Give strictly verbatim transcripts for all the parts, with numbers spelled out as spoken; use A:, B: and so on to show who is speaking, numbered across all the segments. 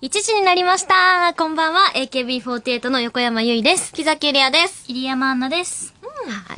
A: いちじになりました。こんばんは、エーケービーフォーティーエイト の横山由依です。
B: 木崎りあです。
C: 入山アンナです。
A: うん、はい、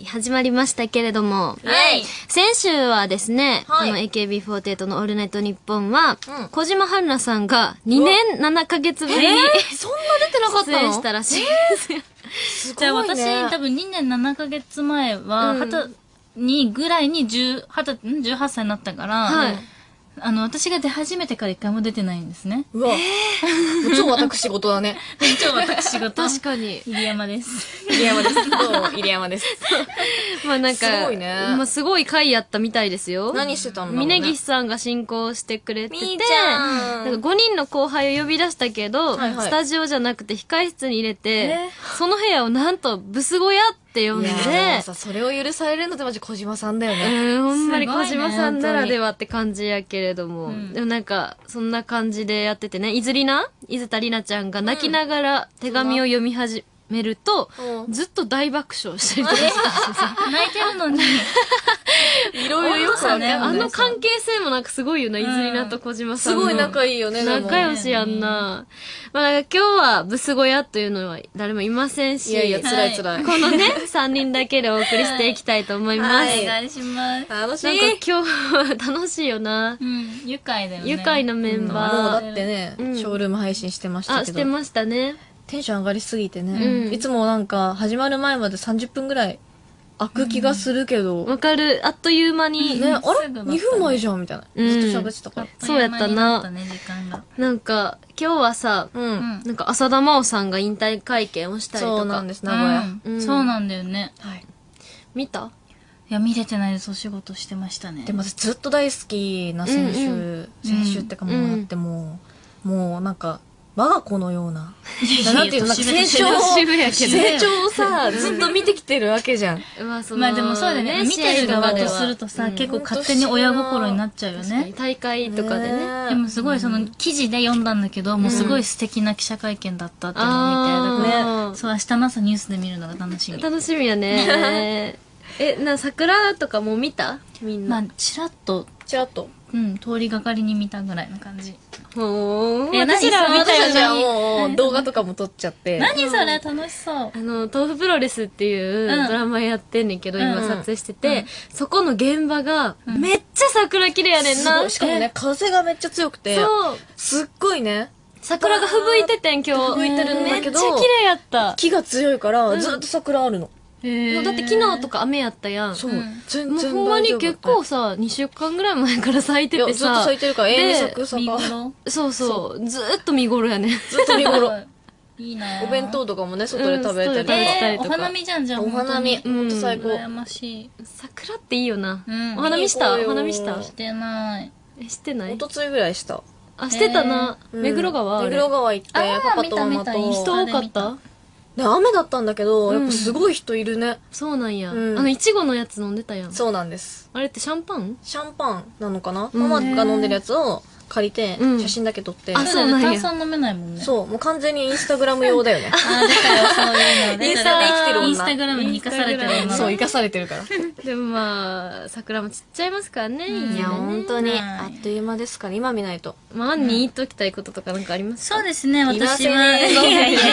A: 始まりましたけれども、
B: はい、
A: 先週はですね、
B: はい、
A: あの エーケービーフォーティーエイト のオールナイトニッポンは、
B: うん、
A: 小島春菜さんがにねんななかげつぶりに、
B: えー、そんな出てなかったの？
A: 出演したらしいですよ。
B: すごいね。
C: じゃあ私多分にねんななかげつまえは、はたにぐらいにじゅう、はた、ん ?じゅうはっさいになったから、はい、あの、私が出始めてから一回も出てないんですね。
B: うわ。えー、超私事だね。
C: 超私事。
A: 確かに。
C: 入山です。
B: 入山です。どうも、入山です。
A: まあなんか、
B: すごいね。
A: まあすごい回やったみたいですよ。
B: 何してたんだろうね。
A: 峯岸さんが進行してくれてて、
B: みーちゃん。
A: なんかごにんの後輩を呼び出したけど、はいはい、スタジオじゃなくて控室に入れて、その部屋をなんとブス小屋って呼んで、いや
B: さ、それを許されるのってマジ小島さんだよね。
A: うん、ほんまに小島さんならではって感じやけれども、うん、でもなんか、そんな感じでやっててね、いずりな伊豆田里奈ちゃんが泣きながら手紙を読み始めると、うん、ずっと大爆笑したりとかして
C: た。泣いてるのに。
B: いろいろよくあ
A: ね。あの関係性もなんかすごいよな、いずりなと小島さんの。
B: すごい仲いいよね、
A: 仲良しやんな。まあなんか今日はブス小屋というのは誰もいませんし。
B: いやいや、辛い辛い。
A: このね、さんにんだけでお送りしていきたいと思います。はい、
C: お願いします。
B: 楽しい。
A: なんか今日楽しいよな。
C: うん。愉快だよね。
A: 愉快なメンバ
B: ー。もうだってね、ショールーム配信してましたけど。
A: あ、してましたね。
B: テンション上がりすぎてね。いつもなんか始まる前までさんじゅっぷんぐらい開く気がするけど。
A: わかる。あっという間に。
B: ね、あれ ?に 分前じゃんみたいな。ずっと喋ってたから。
A: そうやったな。なんか、今日はさ、なんか浅田真央さんが引退会見をしたりとか。
B: そうなんです、名古
C: 屋。そうなんだよね。
B: はい。
A: 見た？
C: いや、見れてないです。お仕事してましたね。
B: でもずっと大好きな選手、選手ってかもうだってもう、もうなんか、我が子のような。なんていうの、なんか成長を、成長をさ、ずっと見てきてるわけじゃん。
C: まあでもそうだね。見てる側とするとさ、結構勝手に親心になっちゃうよね。
A: 大会とかでね。
C: でもすごいその記事で読んだんだけど、もうすごい素敵な記者会見だったっていうのみたいだから、そう、明日の朝ニュースで見るのが楽しみ。
A: 楽しみやね。え、な、桜とかもう見た？みんな。
C: まあ、チラッと。
B: チラッと。
C: うん、通りがかりに見たぐらいの感じ。
A: ほー。
C: え、私ら見たよ
B: じゃあもう動画とかも撮っちゃって。
C: 何それ楽しそう。
A: あの、豆腐プロレスっていうドラマやってんねんけど、今撮影してて、そこの現場がめっちゃ桜綺麗やねんな。
B: しかもね、風がめっちゃ強くて。そう。すっごいね。
A: 桜が吹雪いててん、今日。
B: 吹雪いてるんだけど。
A: めっちゃ綺麗やった。
B: 木が強いから、ずっと桜あるの。
A: だって昨日とか雨やったやん。
B: そう。全
A: 然もうほんまに結構さ、にしゅうかんぐらい前から咲いててさ。
B: ずっと咲いてるから、永遠に咲く桜。
A: そうそう。ずーっと見頃やね。
B: ずっと見頃。
C: いいな
B: お弁当とかもね、外で食べたり
C: とか。お花見じゃんじゃん。
B: お花見。ほんと最高。
C: 羨ましい。
A: 桜っていいよな。お花見した？お花見した？
C: してない。
A: え、してない？
B: おとついぐらいした。
A: あ、してたな。目黒川
B: 目黒川行って、パパとママと。
A: 人多かった？
B: ね、雨だったんだけど、やっぱすごい人いるね。
A: そうなんや。あの、いちごのやつ飲んでたやん。
B: そうなんです。
A: あれってシャンパン？
B: シャンパンなのかな？ママが飲んでるやつを借りて、写真だけ撮って。
C: あ、そうなんや。炭酸飲めないもんね。
B: そう、もう完全にインスタグラム用だよね。
C: あ、だからそういうのね。
B: インスタで生きてる女。
C: インスタグラムに生かされてる女。
B: そう、生かされてるから。
A: でもまあ、桜もちっちゃいますからね。
B: いや、本当に、あっという間ですから、今見ないと。
A: まあ、アンに言っときたいこととかなんかありますか？
C: そうですね、私は。言わせて、お願い。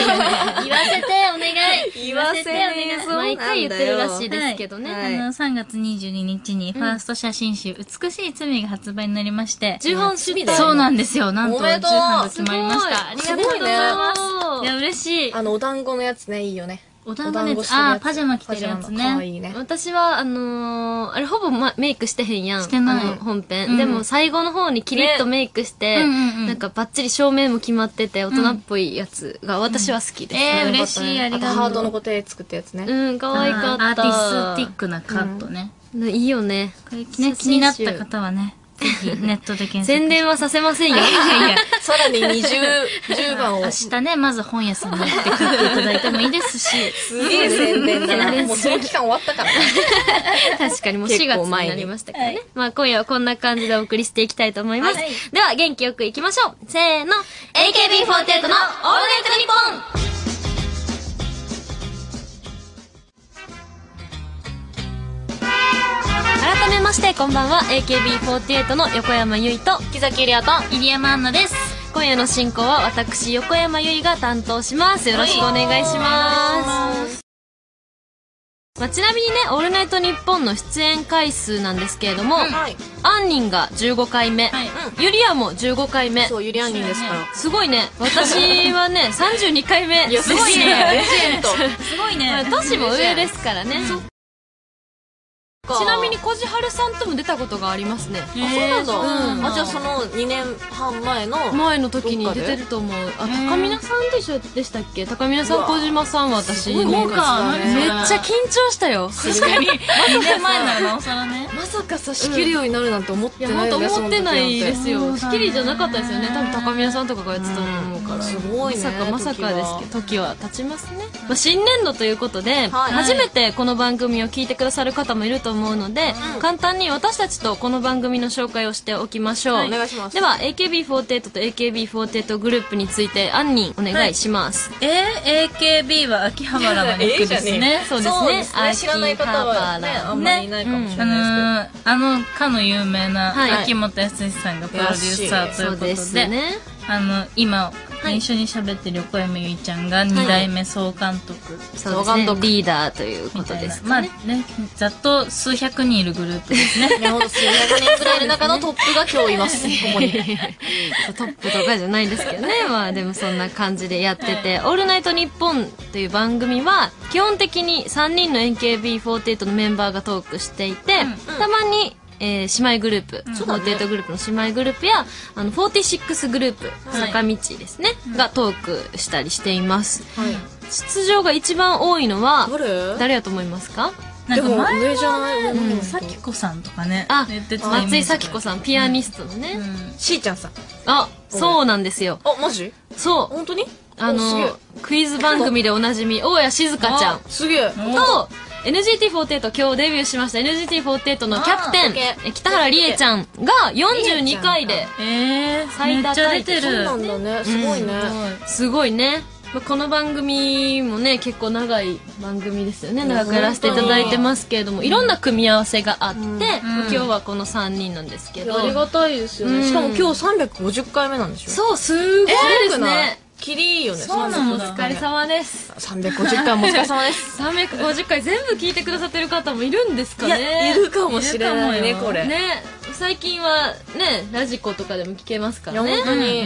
B: 言わせて、お願い。
A: 毎回言ってるらしいですけどね。
C: あの、さんがつにじゅうににちに、ファースト写真集、美しい罪が発売になりまして。
A: じゅうほん出版。
C: そうなんですよ。なんと、じゅうはんが決まりました。
A: ありがとうございます。
C: いや、嬉しい。
B: あの、お団子のやつね、いいよね。
C: お団子のやつ。ああ、パジャマ着てるやつね。
B: かわいいね。
A: 私は、あのー、あれほぼメイクしてへんやん。
C: してない。
A: あの、本編。でも、最後の方にキリッとメイクして、なんかバッチリ照明も決まってて、大人っぽいやつが私は好きです。
C: えー、嬉しい。ありがとう。
B: ハートの固定作ったやつね。
A: うん、可愛かった。
C: アーティスティックなカットね。
A: いいよね。
C: これね、気になった方はね。ぜひネットで検索。
A: 宣伝はさせませんよ。いや
B: いや、さらににじゅう、じゅうばんを。
C: 明日ね、まず本屋さんに行って買っていただいてもいいですし。
B: すげえ宣伝だな。もうその期間終わったから。
A: 確かにもうしがつになりましたからね。まあ今夜はこんな感じでお送りしていきたいと思います。では元気よくいきましょう。せーの。エーケービーフォーティーエイト のオールナイトニッポン。改めましてこんばんは エーケービーフォーティーエイト の横山由依と
B: 木崎りあと
C: 入山アンナです。
A: 今夜の進行は私横山由依が担当します。よろしくお願いします。まあ、ちなみにね、オールナイトニッポンの出演回数なんですけれども、うん、アンニンがじゅうごかいめ、はい、ゆりやもじゅうごかいめ。
B: そう、ゆりアンニンですから。
A: すごいね。私はね、さんじゅうにかいめ。
B: いや、すごいね。レジェンド。
C: すごいね。
A: 年も上ですからね。ちなみにこじはるさんとも出たことがありますね。
B: あ、そうなんだ。うん。あ、じゃあそのにねんはん前の
A: 前の時に出てると思う。あ、高見菜さんでしょでしたっけ？高見菜さん、小島さんは私めっちゃ緊張したよ。
C: 確かににねんまえならなおさらね。
B: まさかさ、仕切るようになるなんて思ってないよね。
A: 思ってないですよ。仕切りじゃなかったですよね。多分高見菜さんとかがやってたと思うから。
B: すごいね。
A: まさかまさかですけど、時は経ちますね。まあ新年度ということで初めてこの番組を聞いてくださる方もいると思うので。簡単に私たちとこの番組の紹介をしておきましょう、はい、
B: お願いします。
A: では エーケービーフォーティーエイト と エーケービーフォーティーエイト グループについてアンニンお願いします、
C: はい、えー、エーケービー は秋葉原が肉ですね。
A: そうですね。
B: 知らない方はね、あんまりいないかもしれないですけど、
C: あのかの有名な秋元康さんがプロデューサーということで、ね、あの今一緒に喋ってる横山由依ちゃんがにだいめ総監督、
A: 総監督リーダーということですね。
C: まあね、ざっと数百人いるグループですね。
B: いや、ほんと数百人くらいいる中のトップが今日います、ここに。
A: トップとかじゃないですけどね。まあでもそんな感じでやってて、オールナイトニッポンという番組は基本的にさんにんの エーケービーフォーティーエイト のメンバーがトークしていて、たまにえー、姉妹グループ、うん、フォーティーエイトグループの姉妹グループやあのフォーティーシックスグループ、はい、坂道ですね、うん、がトークしたりしています、はい、出場が一番多いのは誰だと思いますか？
C: なんか前上じゃない、うん、咲子さんとかね。
A: あ、松井咲子さん、ピアニストのね、
B: うん、しーちゃんさん。
A: あ、そうなんですよ。
B: あ、マジ？
A: そう。
B: 本当に？
A: あのクイズ番組でおなじみ大谷静香ちゃん
B: すげえ
A: とエヌジーティーフォーティーエイト 今日デビューしました エヌジーティーフォーティーエイト のキャプテン北原理恵ちゃんがよんじゅうにかいで
C: 最多タイトル。
B: そうなんだね、すごいね、
A: うん、すごいね。この番組もね結構長い番組ですよね。長くやらせていただいてますけれども、いろんな組み合わせがあって、うん、今日はこのさんにんなんですけど、
B: ありがたいですよね、うん、しかも今日さんびゃくごじゅっかいめなんでしょ。
A: そう、すごいですね。
B: キリいいよね。
A: そうなんだ。お疲れ様です。
B: さんびゃくごじゅっかいもお疲れ様です。
A: さんびゃくごじゅっかい全部聞いてくださってる方もいるんですかね。
B: いや、いるかもしれないね、これ。
A: ね、最近はね、ラジコとかでも聞けますからね。
B: いや、本当に。
A: うん、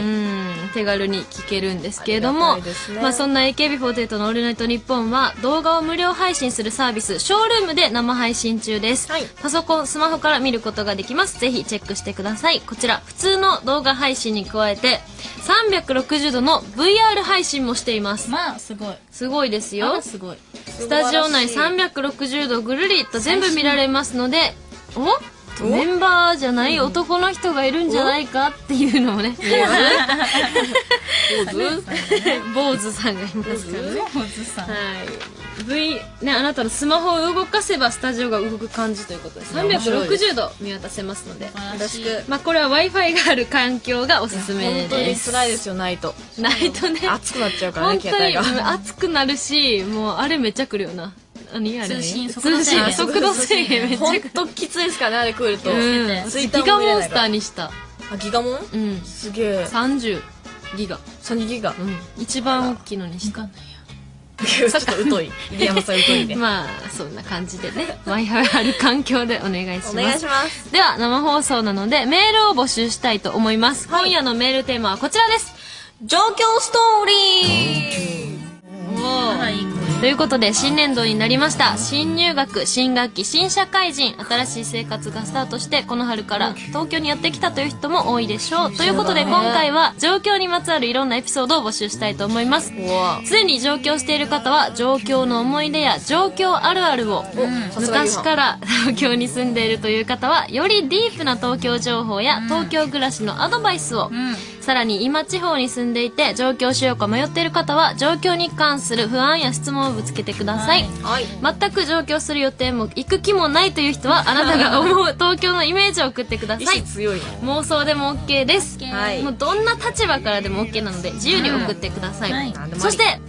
A: 手軽に聞けるんですけれども、ね、まあそんな エーケービーフォーティーエイト のオールナイトニッポンは動画を無料配信するサービス、ショールームで生配信中です。はい、パソコン、スマホから見ることができます。ぜひチェックしてください。こちら、普通の動画配信に加えて、さんびゃくろくじゅうどの ブイアール 配信もしています。
C: まあ、すごい。
A: すごいですよ。
C: すごい。
A: スタジオ内さんびゃくろくじゅうどぐるりと全部見られますので、おメンバーじゃない男の人がいるんじゃないかっていうのもね。坊主坊主さんがいますからね。
C: 坊主さん。はい。
A: V、ね、あなたのスマホを動かせばスタジオが動く感じということで、さんびゃくろくじゅうど見渡せますので、よろしく。まあこれは Wi-Fi がある環境がおすすめです。
B: 本当に辛いですよ、ないと。
A: ないとね。
B: 熱くなっちゃうからね、携帯が。
A: 本当に熱くなるし、もうあれめっちゃくるよな。何あれ
C: 通信速度制限。
A: 速度制限めっちゃ
B: ほんときついですからね、あれ来ると。
A: ギガモンスターにした。
B: あ、ギガモン？
A: うん。
B: すげえ。
A: さんじゅうギガ。
B: さんじゅうギガ。
A: うん。一番大きいのにした。
B: ちょっと疎い。入山さん疎いね。
A: まあ、そんな感じでね。Wi-Fi ある環境でお願いします。
B: お願いします。
A: では、生放送なので、メールを募集したいと思います。今夜のメールテーマはこちらです。
B: 状況ストーリー。
A: おー。ということで新年度になりました。新入学、新学期、新社会人、新しい生活がスタートしてこの春から東京にやってきたという人も多いでしょう。ということで今回は上京にまつわるいろんなエピソードを募集したいと思います。すでに上京している方は上京の思い出や上京あるあるを、うん、昔から東京に住んでいるという方はよりディープな東京情報や東京暮らしのアドバイスを、うん、さらに今地方に住んでいて上京しようか迷っている方は上京に関する不安や質問をぶつけてください、はい、全く上京する予定も行く気もないという人はあなたが思う東京のイメージを送ってください。
B: 意志強い
A: 妄想でも OK です、
B: はい、
A: もうどんな立場からでも OK なので自由に送ってください、はい、そして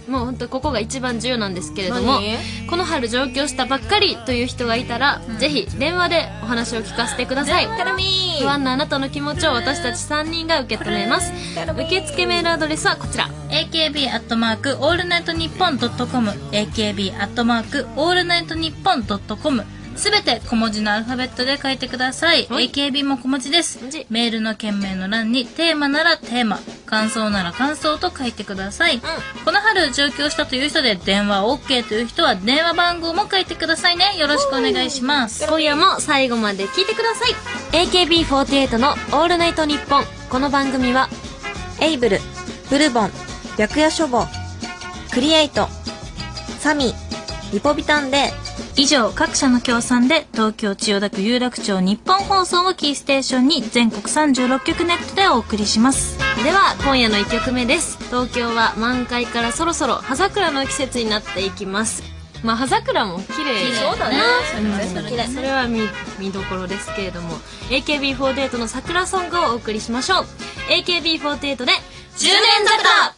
A: もうほんとここが一番重要なんですけれども、この春上京したばっかりという人がいたら、うん、ぜひ電話でお話を聞かせてください。不安なあなたの気持ちを私たちさんにんが受け止めます。受付メールアドレスはこちら
C: エーケービー アットマークオールナイトニッポンドットコム エーケービー アットマークオールナイトニッポンドットコム、すべて小文字のアルファベットで書いてください。エーケービー も小文字です。メールの件名の欄にテーマならテーマ、感想なら感想と書いてください。うん、この春上京したという人で電話 OK という人は電話番号も書いてくださいね。よろしくお願いします。
A: 今夜も最後まで聞いてください。エーケービーフォーティーエイト のオールナイトニッポン。この番組は
B: エイブル、ブルボン、白夜書房、クリエイト、サミー、リポビタンで
C: 以上各社の協賛で東京千代田区有楽町日本放送をキーステーションに全国さんじゅうろっきょくネットでお送りします。
A: では今夜のいっきょくめです。東京は満開からそろそろ葉桜の季節になっていきます。まあ葉桜も綺麗
B: そうだね、
A: うん、それは 見, 見どころですけれども エーケービーフォーティーエイト の桜ソングをお送りしましょう。 エーケービーフォーティーエイト でじゅうねん坂。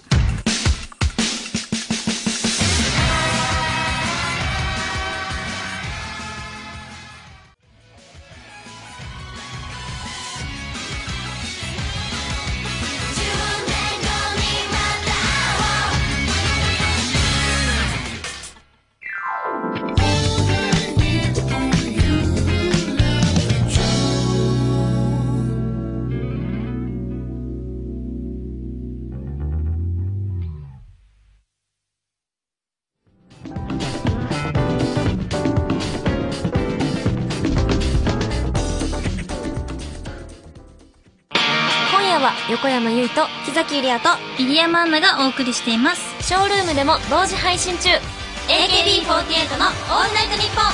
A: 横山由依と木崎ゆりあと
C: 入山アンナがお送りしています。
A: ショールームでも同時配信中 エーケ
C: ービーフォーティーエイト のオールナイトニッポン。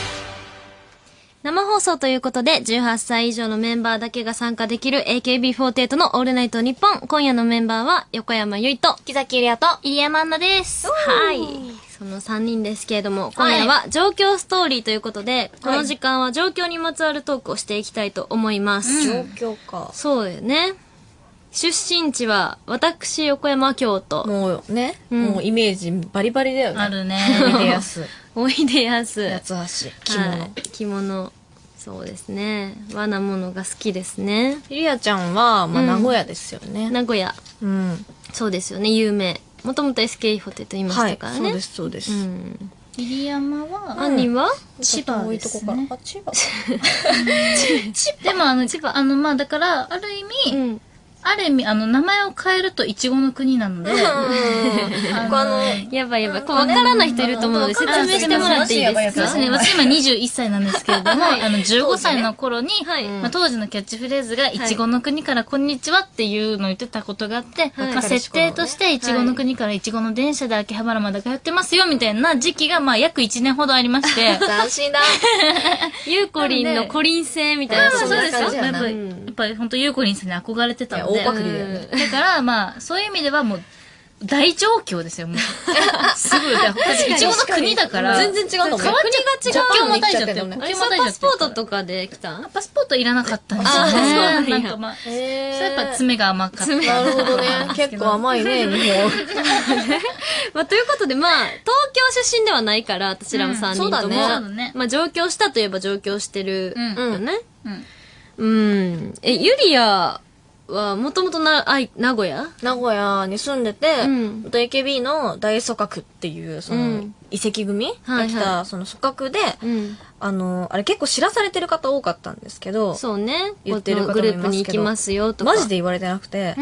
A: 生放送ということでじゅうはっさい以上のメンバーだけが参加できる エーケービーフォーティーエイト のオールナイトニッポン。今夜のメンバーは横山由依と
B: 木崎ゆりあと
C: 入山アンナです。
A: はい、そのさんにんですけれども、今夜は状況ストーリーということで、はい、この時間は状況にまつわるトークをしていきたいと思います。
B: うん、状況か。
A: そうだよね。出身地は私横山京都。
B: もうね、うん、もうイメージバリバリだよね。
C: あるね。
B: おいでやす。
A: おいでやす。
B: 八つ橋。着物、はい。
A: 着物。そうですね。和なものが好きですね。
B: ゆりあちゃんは、まあ、名古屋ですよね。
A: うん、名古屋。うん。そうですよね。有名。もともと エスケーイー ホテルと言いましたからね。
B: はい、そうです、そうです。うん。
C: 入山は、
A: 兄は
C: 千葉ですね。
B: あ、千葉。
C: でもあの、千葉、あの、まあ、だから、ある意味、うん、ある意味、あの、名前を変えると、いちごの国なので、
A: あの、やばいやばい。わからない人いると思うので、説明してもらっていいですか？
C: そうですね。私今にじゅういっさいなんですけれども、あの、じゅうごさいの頃に、まあ、当時のキャッチフレーズが、いちごの国からこんにちはっていうのを言ってたことがあって、まあ、設定として、いちごの国からいちごの電車で秋葉原まで通ってますよ、みたいな時期が、まあ、約いちねんほどありまして。
B: 斬新だ。
A: ゆうこりんのコリン星みたいな。
C: そうですよ。やっぱり、やっぱり本当ゆうこりんさんに憧れてたので。
B: 大パクリだよね。
C: だから、まあ、そういう意味ではもう、大状況ですよ、もう。すごい。いちごの国だから。
B: 全然違うかも。
C: 変わっちゃう。国境またいちゃってる。
A: あれ、パスポートとかで来た？
C: パスポートいらなかったんですよね。なんかまあ、それやっぱ爪が甘かった。
B: なるほどね。結構甘いね、日本。
A: まあ、ということで、まあ、東京出身ではないから、私らもさんにんとも。まあ、上京したといえば上京してるよね。うん。え、ゆりや、は、もともとな、あい、名古屋
B: 名古屋に住んでて、うん、エーケービー の大組閣っていう、その、うん、遺跡組が来た、はいはい、その組閣で、うん、あの、あれ結構知らされてる方多かったんですけど、
A: そうね。
B: 言ってる方もいますけど、グループに行きますよとか。マジで言われてなくて、うん、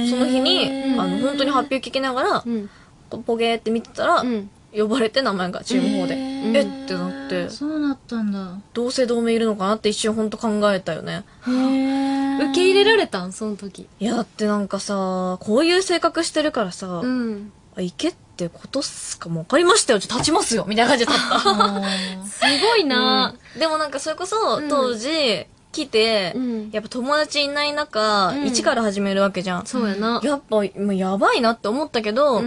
B: その日に、あの、本当に発表聞きながら、うん、ポゲーって見てたら、うん呼ばれて名前がチーム方で、えー、ってなって、
C: そうなったんだ。
B: 同姓同名いるのかなって一瞬ほんと考えたよね。
A: へー。受け入れられたんその時。
B: いやだってなんかさ、こういう性格してるからさ、うん、あ行けってことっすかもう分かりましたよ、ちょっと立ちますよみたいな感じで立った。
A: すごいな、
B: うん、でもなんかそれこそ当時、うん来て、うん、やっぱ友達いない中、うん、一から始めるわけじゃん。
A: そうやな。
B: やっぱ、もうやばいなって思ったけど、うん、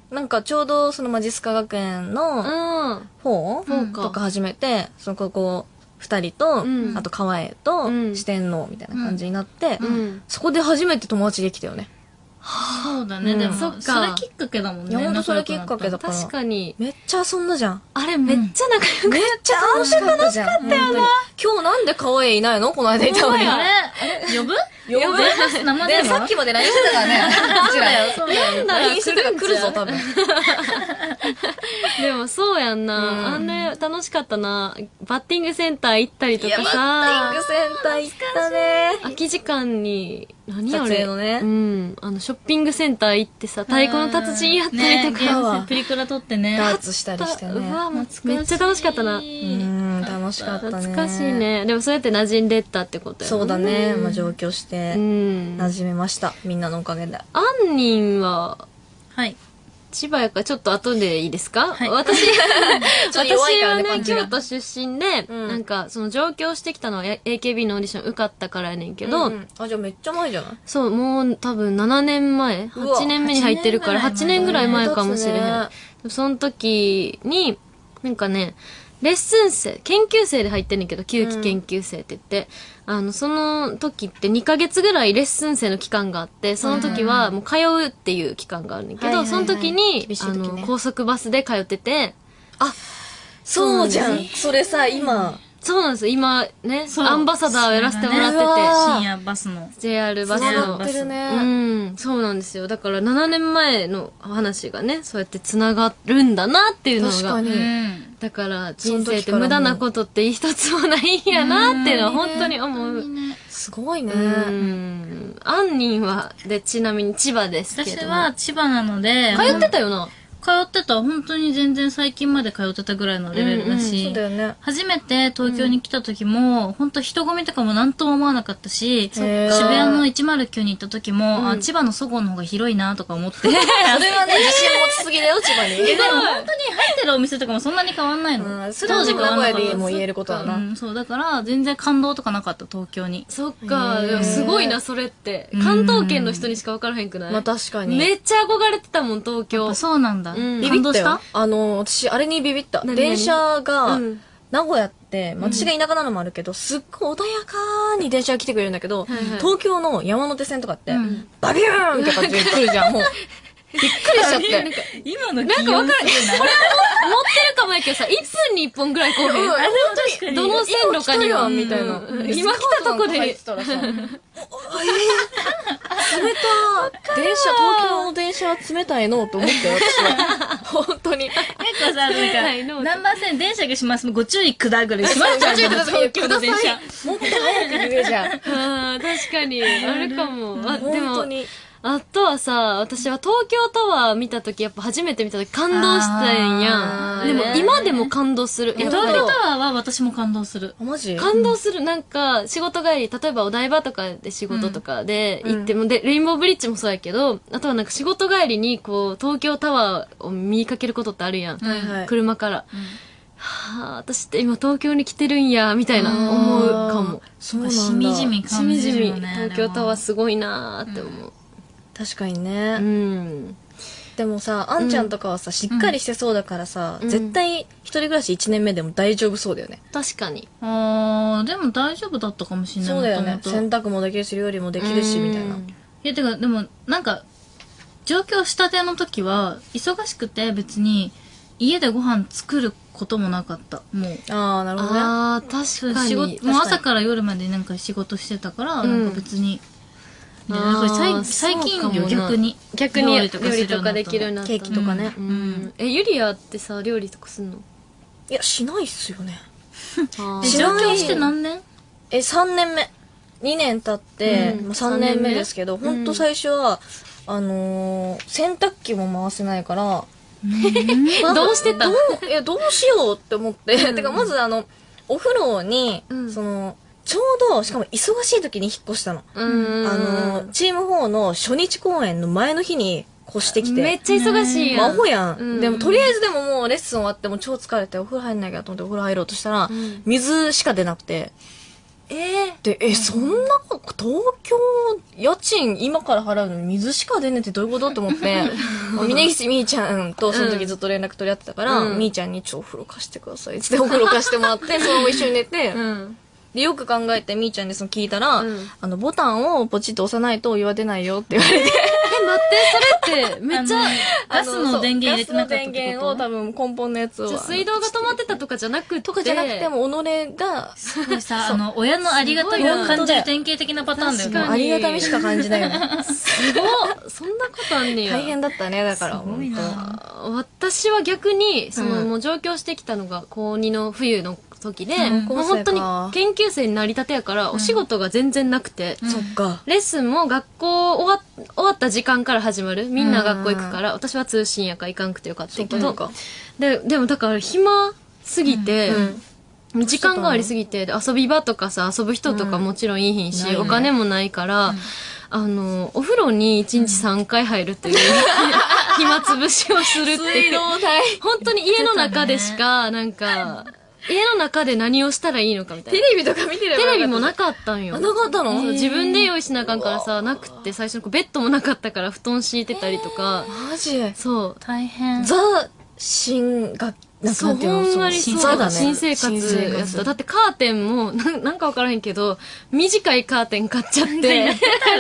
B: なんかちょうどそのマジスカ学園の方、うん、とか始めて、そのここ二人と、うん、あと川栄と四天王みたいな感じになって、うん、そこで初めて友達できたよね。
C: そうだね、でも、
A: そっか
C: それきっかけだもんね。
B: いや、ほんとそれきっかけだから。
A: 確かに。
B: めっちゃ遊んだじゃん。
A: あれめっちゃ仲良く
B: めっちゃ楽しかったじゃん。本当に今日なんで可愛いいないのこの間いたのに。
C: あれ呼ぶ
B: 呼ぶ
C: 電話生電
B: で、さっ
C: 話
B: きまで ライン してたからね。
A: そうだよ、そうだよ。
B: ライン してたから来るぞ、多分。
A: でもそうやんな。あんな楽しかったな。バッティングセンター行ったりとかさ。
B: バッティングセンター行ったね。
A: 空き時間に、何あ
B: 撮
A: れ
B: 影のね
A: うん。あの、ショッピングセンター行ってさ、太鼓の達人やったりと
C: ね、
A: か。
C: プリクラ撮ってね。
B: ダーツしたりしてね。
A: うわ、もうめっちゃ楽しかったな。
B: うーん、楽しかったね。
A: 懐かしいね。でもそうやって馴染んでったってことや
B: そうだね。まあ上京し
A: う
B: て、
A: ん。
B: 馴染めました。みんなのおかげで。
A: アンニンは、
C: はい。
A: 千葉やからちょっと後でいいですか、
C: はい
A: 私、
B: ちょっと弱いからね
A: 私はね、
B: 感じが
A: 京都出身で、
B: うん
A: なんか、その上京してきたのは エーケービー のオーディション受かったからやねんけど、
B: うんうんあ、じゃあめっちゃ前じゃない
A: そう、もう多分ななねんまえ、
B: うわ
A: はちねんめに入ってるから、はちねんぐらい前かもしれへん。
B: 経
A: その時に、なんかね、レッスン生、研究生で入ってんねんけど、休期研究生って言って、あの、その時ってにかげつぐらいレッスン生の期間があって、その時はもう通うっていう期間があるんだけど、
B: はいはいはい
A: その時に
B: 厳しい、
A: あ
B: 時ね
A: の、高速バスで通ってて、
B: そうじゃ。
A: そうん
B: それさ、今、
A: そうなんですよ。今ね、
C: そう
A: アンバサダーをやらせてもらってて、
B: うわー
C: 深夜バスの。
A: ジェイアール バスの
B: 繋がっ。てるね。
A: うん、そうなんですよ。だからななねんまえの話がね、そうやって繋がるんだなっていうのが。
B: 確かに。
C: うん。
A: だから人生って
B: その時からも
A: 無駄なことって一つもないんやなっていうのは本当に思う。
B: すごいね。
A: うん。アンニンは、で、ちなみに千葉ですけど。
C: 私は、千葉なので、
A: 通ってたよな。
C: 通ってた、本当に全然最近まで通ってたぐらいのレベルだし、
B: そうだよね。
C: 初めて東京に来た時も、本当人混みとかも何とも思わなかったし、渋
B: へー
C: 谷のいちまるきゅうに行った時も、
A: うん
C: あ、千葉のそごうの方が広いなとか思って。
B: それはね、自信持ちすぎだよ、千葉に。
C: え、でも本当に入ってるお店とかもそんなに変わんないの。
B: うんそれは
C: 当時変わんなかった。
B: 名古屋でも言えることだな
C: うん、そう、だから全然感動とかなかった、東京に。
A: そっか、
B: へー
A: でもすごいな、それって。
C: うん
A: 関東圏の人にしか分からへんくない
B: まあ確かに。
A: めっちゃ憧れてたもん、東京
C: あ。そうなんだ。
A: うん
B: ビビったよ
C: 感動した。
B: あの、私、あれにビビった。
A: 何
B: 電車が
A: うん、
B: 名古屋って、まあ私が田舎なのもあるけど、すっごい穏やかに電車が来てくれるんだけど、
A: はいはい
B: 東京の山手線とかって
C: うん、
B: バビューンって感じで来るじゃん、もう。びっくりしちゃって。
C: 今の
A: なんか分からん。
C: い。
A: これ持ってるかもやけどさ、いっぷんにいっぽんぐらい来おへん。
B: うん
C: あれは確かに。
A: どの線路かには。
B: みたいな。
A: うん今来たとこで
B: 入ってたらさ、えー、冷た電車、東京の電車は冷たいのと思ったよ、私は。本当に。
C: 結構さ、
A: はい
C: なんか、何番線電車がします。ご注意くだぐらいしまっちゃうじゃん。東京の電車。
B: もっと早く言えじゃん。
A: ああ、確かに。あるかも。あ、でも、
B: 本当に。
A: あとはさ、私は東京タワー見たとき、やっぱ初めて見たとき感動したんやん。
B: あー
A: でも
B: ね
A: 今でも感動する。やっぱ
C: 東京タワーは私も感動する。
B: あ、マジ
A: 感動する。なんか、仕事帰り、例えばお台場とかで仕事とかで行っても、で、レインボーブリッジもそうやけど、あとはなんか仕事帰りに、こう、東京タワーを見かけることってあるやん。
B: はいはい。
A: 車から。はあ、私って今東京に来てるんや、みたいな思うかも。
B: そうなんだ。
C: しみじみ
A: し
C: 感
A: みじみ、
C: じるよね。
A: 東京タワーすごいなーって思う。
B: 確かに
A: う
B: ね。
A: ん。
B: でもさ、あんちゃんとかはさ、しっかりしてそうだからさ、
A: うん
B: 絶対一人暮らしいちねんめでも大丈夫そうだよね。
A: 確かに。
C: あー、でも大丈夫だったかもしれない。
B: そうだよね。
C: もともと
B: 洗濯もできるし、料理もできるし、みたいな。
A: うん
C: いや、てか、でも、なんか、上京したての時は、忙しくて別に、家でご飯作ることもなかった。もう。
B: ああ、なるほどね。
A: ああ、確かに。
C: 仕事、
B: 確かに
C: もう朝から夜までなんか仕事してたから、
A: うん
C: なんか別に。で
A: あー
C: なんか最最近よ、
A: そうかもな
C: 逆に。
A: 逆に料理
C: 料理とかするようになったの
A: とかできるようになったの。
B: ケーキとかね。
A: うんうんえ、ユリアってさ、料理とかすんの
B: いや、しないっすよね。
C: え、
B: しない
C: 上京して何年
B: え、さんねんめ。にねん経って、
A: うん
B: まあさんねんめですけど、
A: さんねんめ
B: ほんと最初は、あのー、洗濯機も回せないから、
A: どうしてた
B: どう、いや、どうしようって思って。てか、まずあの、お風呂に、
A: うん
B: その、ちょうど、しかも忙しい時に引っ越したの。
A: うん
B: あの、チームフォーの初日公演の前の日に越してきて。
A: めっちゃ忙しいやん。
B: まあ、アホやん。
A: うん
B: でも、とりあえずでももうレッスン終わっても超疲れてお風呂入んなきゃと思ってお風呂入ろうとしたら、
A: ん
B: 水しか出なくて。
A: ええ
B: で、え、そんな、東京、家賃今から払うのに水しか出ねえってどういうことって思って、峯岸みーちゃんとその時ずっと連絡取り合ってたから、
A: うん
B: みーちゃんにちょ、お風呂貸してください。つってお風呂貸してもらって、そのまま一緒に寝て、
A: うん。
B: で、よく考えてみーちゃんにその聞いたら、
A: うん
B: あの、ボタンをポチッと押さないとお湯は出ないよって言われて、
A: え、 待って、それってめっちゃ、
C: ガスの電源入れてなかったってこと？
B: ガスの電源を多分根本のやつを。
A: 水道が止まってたとかじゃなくて。
B: とかじゃなくても、己が、
C: すごいさ、あの、親のありがたみを感じる典型的なパターンだよね。
B: ありがたみしか感じないよね。
A: すごい。そんなことあんねや。
B: 大変だったね、だから。
C: すごいな。
A: 私は逆に、その、もう上京してきたのが高にの冬の時で、もう本当に研究生になりたてやから、お仕事が全然なくて、
B: そっか。
A: レッスンも学校終わ終わった時間から始まる。みんな学校行くから、私は通信やから行かんくてよかったけど、で、でもだから暇すぎて、時間がありすぎて、遊び場とかさ、遊ぶ人とかもちろんいいひんし、お金もないから、あの、お風呂にいちにちさんかい入るっていう、暇つぶしをするっていう。本当に家の中でしか、なんか、家の中で何をしたらいいのかみたいな。
B: テレビとか見てれば
A: テレビもなかったんよ。
B: なかったの？
A: 自分で用意しなあかんからさ、なくって最初のベッドもなかったから布団敷いてたりとか。
B: マジ？
A: そう。
C: 大変。
B: ザ・新学
A: そう、ほんまにそうだね。新生活やった。だってカーテンも、ななんかわからへんけど、短いカーテン買っちゃって。そう。なんか、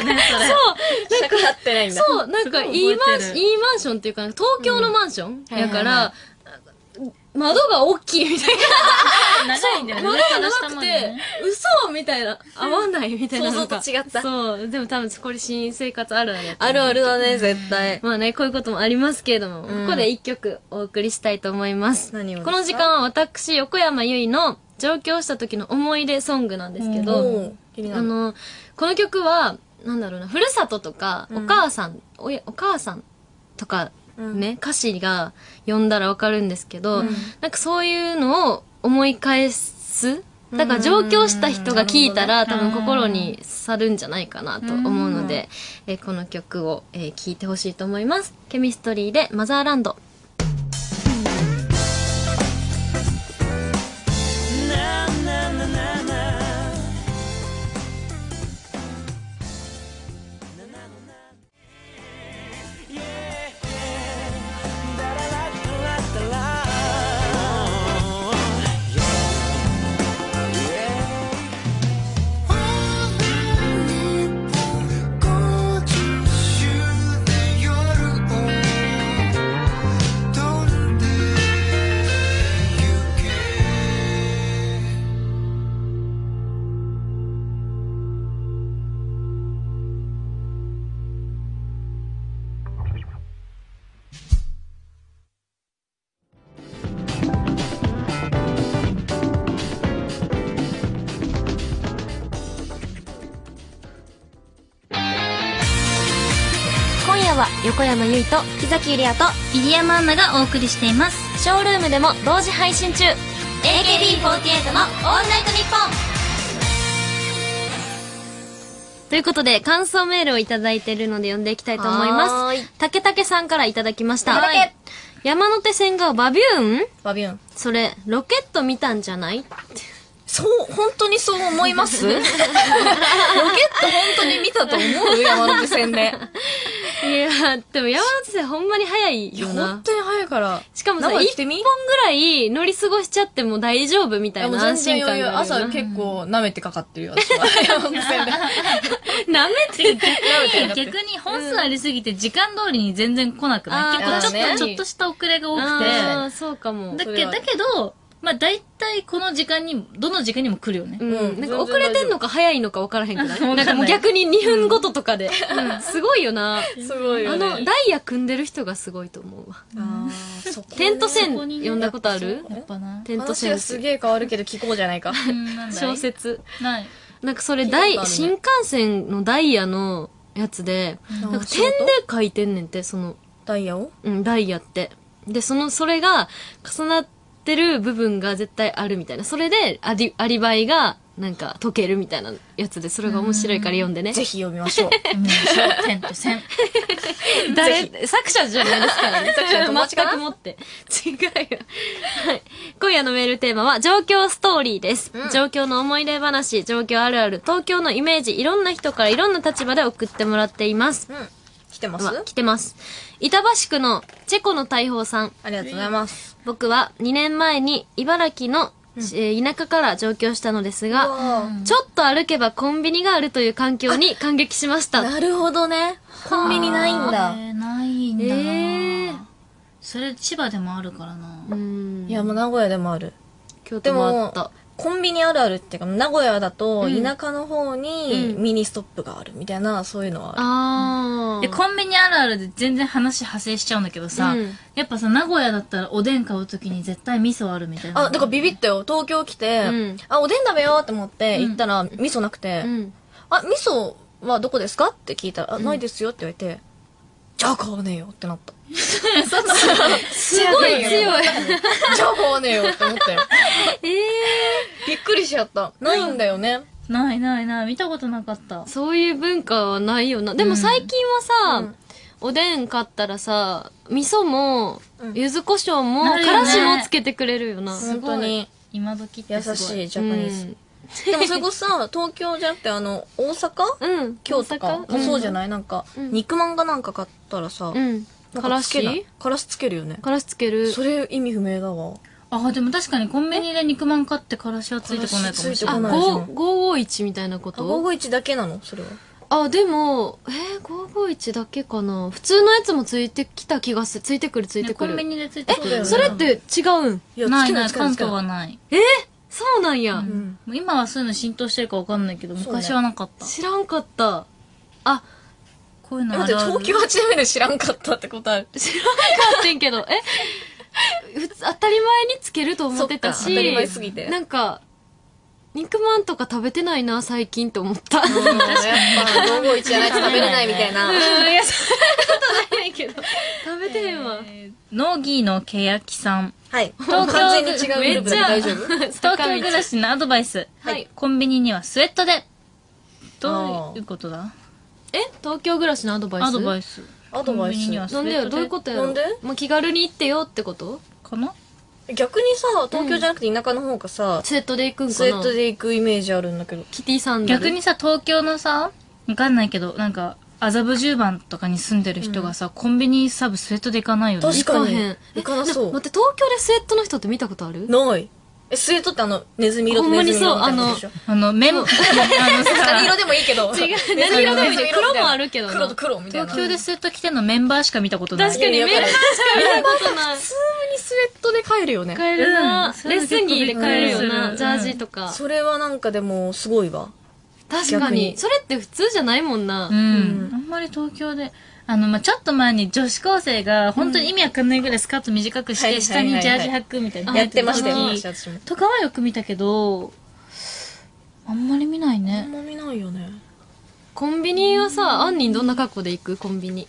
B: ってないんだ。
A: そう、なんかいいマンション、いいマンションっていうか、東京のマンションやから、窓が大きいみたいな。
C: 長いんだよね。
A: 窓が長くて、嘘みたいな。合わないみたいな。
B: 想像と違った。
A: そう。でも多分これ新生活あるあるやった。
B: あるあるだね、絶対。
A: まあね、こういうこともありますけれども、ここで一曲お送りしたいと思います。
B: 何を？
A: この時間は私、横山由依の上京した時の思い出ソングなんですけど、あの、この曲は、なんだろうな、ふるさととか、お母さん、おや、お母さんとか、ね、歌詞が読んだらわかるんですけど、なんかそういうのを思い返す。だから上京した人が聴いたら多分心に去るんじゃないかなと思うので、えこの曲を聴、えー、いてほしいと思います。ケミストリーでマザーランド。横山由依と木崎ゆりあと
C: 入山アンナがお送りしています。
A: ショールームでも同時配信中 エーケ
C: ービーフォーティーエイト のオールナイトニッポン
A: ということで感想メールをいただいているので読んでいきたいと思います。たけたけさんからいただきました。
B: はい、
A: 山手線がバビューン
B: バビューン
A: それロケット見たんじゃない？
B: そう、本当にそう思いますロケット本当に見たと思う山手線で。
A: いや、でも山手線ほんまに早いよな。
B: 本当に早いから。
A: しかもさ、いっぽんぐらい乗り過ごしちゃっても大丈夫みたいな安心感がある。
B: 朝結構舐めてかかってるよ、私は。山手線で。
A: 舐めて
C: 逆に、逆に本数ありすぎて時間通りに全然来なくない？結構ちょっと、ちょっとした遅れが多くて。
A: ああ、そうかも。
C: だけど、だけど、まあ大体この時間に、どの時間にも来るよね。
A: うん。なんか遅れてんのか早いのか分からへんくない？なんかもう逆ににふんごととかで。すごいよな。
B: すごいよね。
A: あの、ダイヤ組んでる人がすごいと思うわ。ああ、そこ。テント線読んだことある？
C: やっぱな。
B: テント線。話はすげえ変わるけど聞こうじゃないか。
A: 小説。
C: ない。
A: なんかそれ、ダイ、新幹線のダイヤのやつで、なんか点で書いてんねんって、その。
B: ダイヤを？
A: うん、ダイヤって。で、その、それが重なって、ってる部分が絶対あるみたいな。それでアリ、アリバイがなんか解けるみたいなやつで、それが面白いから読んでね。
B: ぜひ読みましょう。
C: テント線。
A: 誰、作者じゃないですからね。作者友達かな？全くもって。違うよ。はい。今夜のメールテーマは、上京ストーリーです。うん、上京の思い出話、上京あるある、東京のイメージ、いろんな人からいろんな立場で送ってもらっています。うん。
B: 来てます？
A: 来てます。板橋区のチェコの大砲さん。
B: ありがとうございます。
A: 僕はにねんまえに茨城のえー田舎から上京したのですが、
B: わ
A: ちょっと歩けばコンビニがあるという環境に感激しました。
B: なるほどね。コンビニないんだ。
C: えーないんだな、
A: えー
C: それ千葉でもあるからな。
A: うん。
B: いや、もう名古屋でもある。
A: 京都もあった。
B: コンビニあるあるっていうか、名古屋だと
A: うん
B: 田舎の方に
A: うん
B: ミニストップがあるみたいな、そういうのはある。
A: あ
C: で、コンビニあるあるで全然話派生しちゃうんだけどさ、
A: うん
C: やっぱさ、名古屋だったらおでん買うときに絶対味噌あるみたいな。
B: あ、だからビビったよ。東京来て、
A: うん
B: あ、おでん食べようって思って行ったら、味噌なくて、
A: うん。
B: あ、味噌はどこですかって聞いたら、あ、ないですよって言われて、じゃあ買わねえよってなった。
A: すごい強い。
B: じゃあ買わねえよって思ったよ。
A: ええ
B: びっくりしちゃった。ないんだよね。
C: ないないない、見たことなかった。
A: そういう文化はないよな。でも最近はさ、
B: うん
A: おでん買ったらさ、味噌も、
B: うん
A: 柚子胡椒も、
C: なるよね
A: からしもつけてくれるよな。
B: 本当に
C: 今時って
B: 優
C: すごい。
B: しいジャパニーズ。
A: うん
B: でもそれこそさ、東京じゃなくてあの、大阪
A: うん。
B: 京都か
A: 大阪
B: そうじゃないなんか、
A: うん
B: 肉まんがなんか買ったらさ、
A: うん。
B: なん
A: から
B: つけない
A: し
B: からしつけるよね。
A: からしつける。
B: それ意味不明だわ。
C: あ、でも確かにコンビニで肉まん買ってからしはついてこないかもしれ
A: あ、
C: ない。
B: こないじゃん
A: ごーごーいちみたいなこ
B: あ、
A: と
B: ごーごーいちだけなのそれは。
A: あ、でも、えー、ごーごーいちだけかな。普通のやつもついてきた気がする。ついてくるついてくる。
C: コンビニでついてくるよね。
A: それって違うん
B: いや、
C: ないない、
B: つけないつけない
C: 関
B: つけない。
C: 東はない。
A: えー、そうなんや。
B: うん。
C: もう今はそういうの浸透してるかわかんないけど、
B: そうね
C: 昔はなかった。
A: 知らんかった。あ、
C: こういうの
B: え待って、
C: あるある。
B: 東京はちなみに知らんかったってことある。
A: 知らんかってんけど、え普通当たり前につけると思ってたし、
B: そっか当たり前すぎて
A: なんか、肉まんとか食べてないな、最近と思った。
B: うん、やっぱ、ごーごーいちじゃないと食べれないみたいな。
A: いや、そんなことないけど。食べてへんわ。
C: ノギーのけやきさん。
B: はい。
C: 東京
B: 完全に違うグループだけど大丈夫
C: 東京暮らしのアドバイス。
A: はい
C: コンビニにはスウェットで。どういうことだ
A: え東京暮らしのアドバイス
C: アドバイス。
B: アドバイス
C: コンビニにはスウェットで。
A: なんでよ、どういうことやろ
B: なんで
A: もう気軽に行ってよってこと
C: かな
B: 逆にさ、東京じゃなくて田舎の方がさ、
A: スウェットで行くんかな
B: スウェットで行くイメージあるんだけど。
A: キティサンダル。
C: 逆にさ、東京のさ、わかんないけど、なんか、麻布十番とかに住んでる人がさ、コンビニサブスウェットで行かないよね。
B: 確かに
A: 行かへん。
B: 行かなそう
A: でも待って、東京でスウェットの人って見たことある
B: ない。え、スウェットってあの、ネズミ色とネズミ色みたいなのでしょ
C: あの、メン、あのさ、
B: 何色でもいいけど。
A: 違う
B: ネズミ
A: 何色でもいい
B: ネズミ
A: 黒もあるけどな
B: 黒と黒みたいな。
C: 東京でスウェット着てんのメンバーしか見たことない。
A: 確かにメンバーしか見たことない。
B: 普通にスウェットで帰るよね。
A: 買えるな、
C: うん
A: レッスン着で買えるよな、
C: うん
A: ジャージとか。
B: それはなんかでも、すごいわ。
A: 確かに。
B: 逆に
A: それって普通じゃないもんな。
C: うん。あんまり東京で、あの、まあ、ちょっと前に女子高生が、本当に意味わかんないぐらいスカート短くして、
B: はいはい
C: 下にジャージ履くみたいな。
B: やってましたよ、
C: 時
B: 私も。
C: とかはよく見たけど、あんまり見ない
B: あん
C: ね。
B: ま見ないよね。
A: コンビニはさ、アンニンどんな格好で行くコンビニ。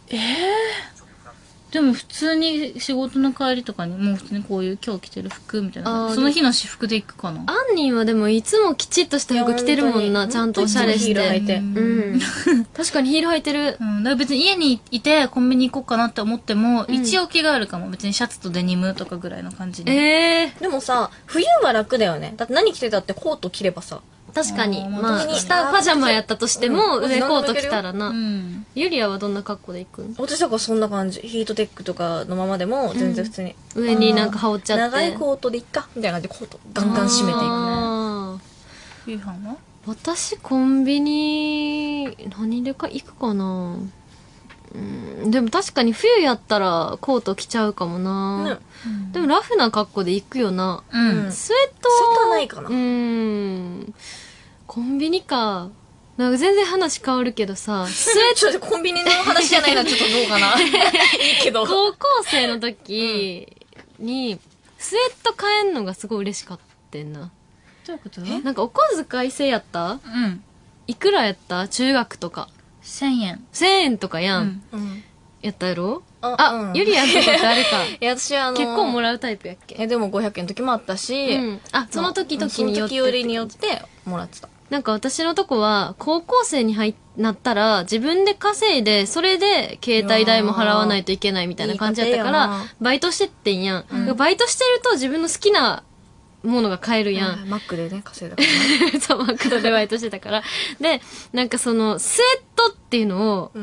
C: でも普通に仕事の帰りとかに、もう普通にこういう今日着てる服みたい
A: あ
C: な。
A: ー
C: その日の私服で行くかな。
A: アンニンはでもいつもきちっとした服着てるもんな、
B: いや
A: ちゃんとおしゃれして。
B: 本当にヒール履いて
A: うん。確かにヒール履いてる。
C: うん。だから別に家にいてコンビニ行こうかなって思っても、一応着があるかも。別にシャツとデニムとかぐらいの感じに。
A: ええ
B: でもさ、冬は楽だよね。だって何着てたってコート着ればさ。
A: 確かに。
C: あーまあ
A: まあ、
C: 確かに
A: 下パジャマやったとしても、
B: うん
A: 上コート着たらな。
C: うん。
A: ユリアはどんな格好で行くん
B: 私だからそんな感じ。ヒートテックとかのままでも、全然普通に。
A: 上になんか羽織っちゃって。
B: 長いコートでいっかみたいな感じでコートガンガン締めていくね。
A: あー
C: 夕飯は
A: 私コンビニ何でか行くかな。うん、でも確かに冬やったらコート着ちゃうかもな、
B: ね
A: でもラフな格好で行くよな、
C: うん。
A: スウェット
B: スウェットはないかな
A: うんコンビニかなんか全然話変わるけどさスウェッ
B: ちょっとコンビニの話じゃないな、ちょっとどうかな。いいけど。
A: 高校生の時にスウェット買えんのがすごい嬉しかったんな。
C: どういうこと
A: なんかお小遣い制やった
C: うん。
A: いくらやった中学とか
C: 千円。
A: せんえんとかやん、
C: うん。
B: うん。
A: やったやろ
B: あ
A: あ、
B: うん
A: ゆりやんとかってあれか
B: いや、私はあの、
A: 結構もらうタイプやっけ
B: え、でもごひゃくえんの時もあったし、
A: うんあその時々によって
B: その時よりによってもらってた。
A: なんか私のとこは高校生に入っなったら自分で稼いでそれで携帯代も払わないといけないみたいな感じやったか
B: いい家
A: ら
B: 庭やな
A: バイトしてってんやん、バイトしてると自分の好きなものが買えるやん、
B: マックでね、稼いだからね。
A: そうマクドでバイトしてたからでなんかそのスウェットっていうのを
B: うん。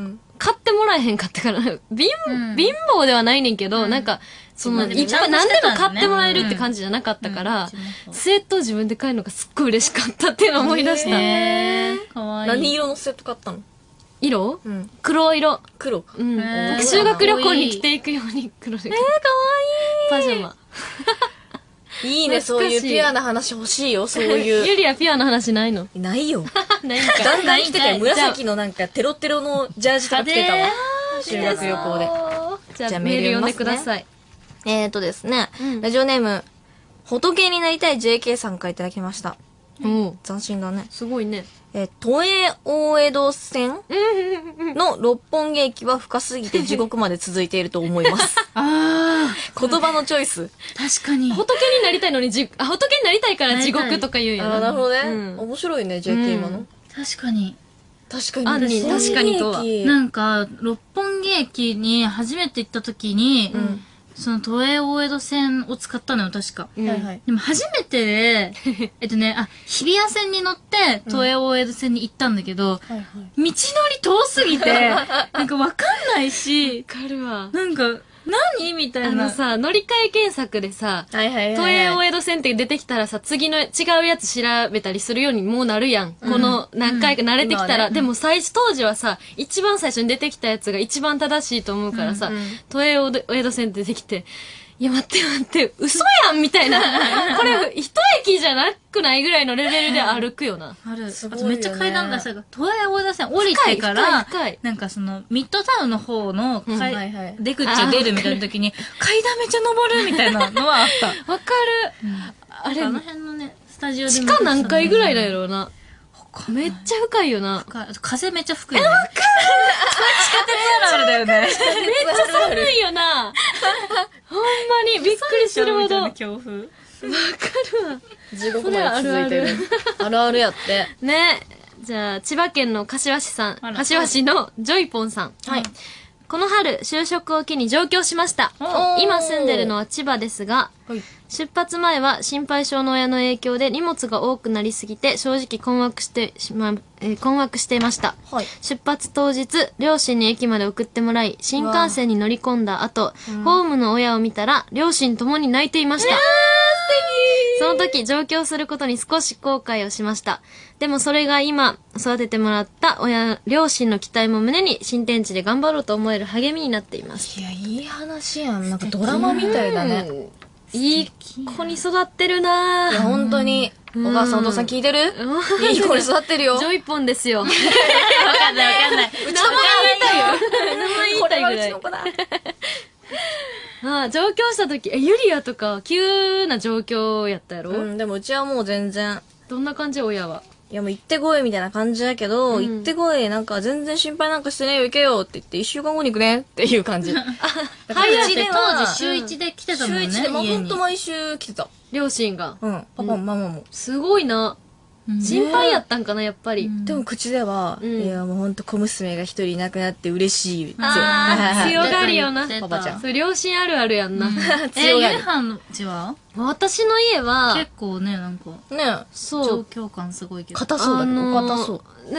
A: 買ってもらえへんかったから、貧、貧乏ではないねんけど、なんか、その、いっぱい何でも買ってもらえるって感じじゃなかったから、スウェットを自分で買えるのがすっごい嬉しかったっていうのを思い出した。
B: へー。かわいい。何色のスウェット買ったの？
A: 色？うん。黒色。
B: 黒。
A: うん。修学旅行に着ていくように黒で。えー、かわいい。パジャマ。
B: いいね、そういうピュアな話欲しいよ、そういう。
A: ゆりはピュアな話ないの？
B: ないよ。ないんか。だんだん着てて、紫のなんかテロテロのジャージとか着てたわ。修学旅行で。
A: じゃあメール読んでください。
B: えーとですね、ラジオネーム、仏になりたい ジェーケー さんからいただきました。
A: うん。
B: 斬新だね。
A: すごいね。
B: えー、都営大江戸線の六本木駅は深すぎて地獄まで続いていると思います。ああ。言葉のチョイス。
C: 確かに。
A: 仏になりたいのにじ、あ、仏になりたいから地獄とか言うやん。
B: あ、なるほどね。うん、面白いね、ジェーケー 今の。
C: 確かに。
B: 確かに。
A: あんに、確かにとは。
C: なんか、六本木駅に初めて行った時に、うん、その都営大江戸線を使ったのよ、確か。
B: はいはい。
C: でも初めてで、えっとね、あ、日比谷線に乗って都営大江戸線に行ったんだけど、道のり遠すぎて、なんかわかんないし、
A: わかるわ。
C: なんか、何みたいな。
A: あのさ、乗り換え検索でさ、都営大江戸線って出てきたらさ、次の違うやつ調べたりするようにもうなるやん。この何回か慣れてきたら。でも最初、当時はさ、一番最初に出てきたやつが一番正しいと思うからさ、都営大江戸線って出てきて、いや待って待って、嘘やんみたいな。これ、一駅じゃなくないぐらいのレベルで歩くよな。
C: ある。あとめっちゃ階段がさ、都営大江戸線降りてから、なんかその、ミッドタウンの方の出口を出るみたいな時に、階段めっちゃ登るみたいなのはあった。
A: わかる。あれ、
C: あの辺のね、スタジオで。
A: 地下何階ぐらいだよな。めっちゃ深いよな。
C: 風めっちゃ吹くよね。わかる。地下鉄あるあるだよね。めっち
A: ゃ寒いよな。ほんまにびっくりするほど。
C: 強風。わか
A: るわ。
B: 地獄まで続いてる。あるあるやって。
A: ね。じゃあ、千葉県の柏市さん。柏市のジョイポンさん。
B: はい。
A: この春、就職を機に上京しました。今住んでるのは千葉ですが、はい、出発前は心配性の親の影響で荷物が多くなりすぎて正直困惑してしま、えー、困惑していました、はい、出発当日両親に駅まで送ってもらい新幹線に乗り込んだ後、うん、ホームの親を見たら両親ともに泣いていました。その時上京することに少し後悔をしました。でもそれが今育ててもらった親両親の期待も胸に新天地で頑張ろうと思える励みになっています。
B: いや、いい話やん。なんかドラマみたいだね。
A: いい子に育ってるなぁ。
B: いや、本当に。お母さんお父さん聞いてる？いい子に育ってるよ。
A: ジョイポンですよ。わか
C: んないわかんない。うちの子
A: が言いたいよ。名前言いたいぐらい。これはうちの子だ。ああ、上京した時、え、ユリアとか急な状況やったやろ？
B: うん、でもうちはもう全然。
A: どんな感じ親は？
B: いやもう行ってこいみたいな感じだけど、うん、行ってこい、なんか全然心配なんかしてねよ、行けよって言って、一週間後に行くねっていう感じ。あ、
C: はい、うちで当時週一で来てたもんね。
B: 週一で、まあ、ほんと毎週来てた。
A: 両親が。
B: うん。パパもママも。
A: すごいな。心配やったんかな、やっぱり。
B: でも口では、いやもうほんと小娘が一人いなくなって嬉しいって。
A: ああ、強がりよな。
B: パパちゃん。
A: それ両親あるあるやんな。
C: 強がり。え、ゆうはんの家は
A: 私の家は、
C: 結構ね、なんか、
B: ね、
A: そう。
C: 状況感すごいけど。
B: 硬そうだけど、硬そう。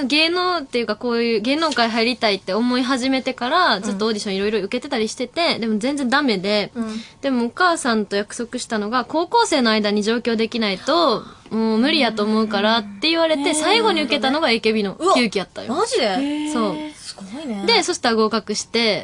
A: 芸能っていうかこういう芸能界入りたいって思い始めてから、ずっとオーディションいろいろ受けてたりしてて、でも全然ダメで、でもお母さんと約束したのが、高校生の間に上京できないと、もう無理やと思うからって言われて、最後に受けたのが エーケービー の勇気やったよ。
B: マジで？
A: そう。
B: すごいね。
A: で、そしたら合格して、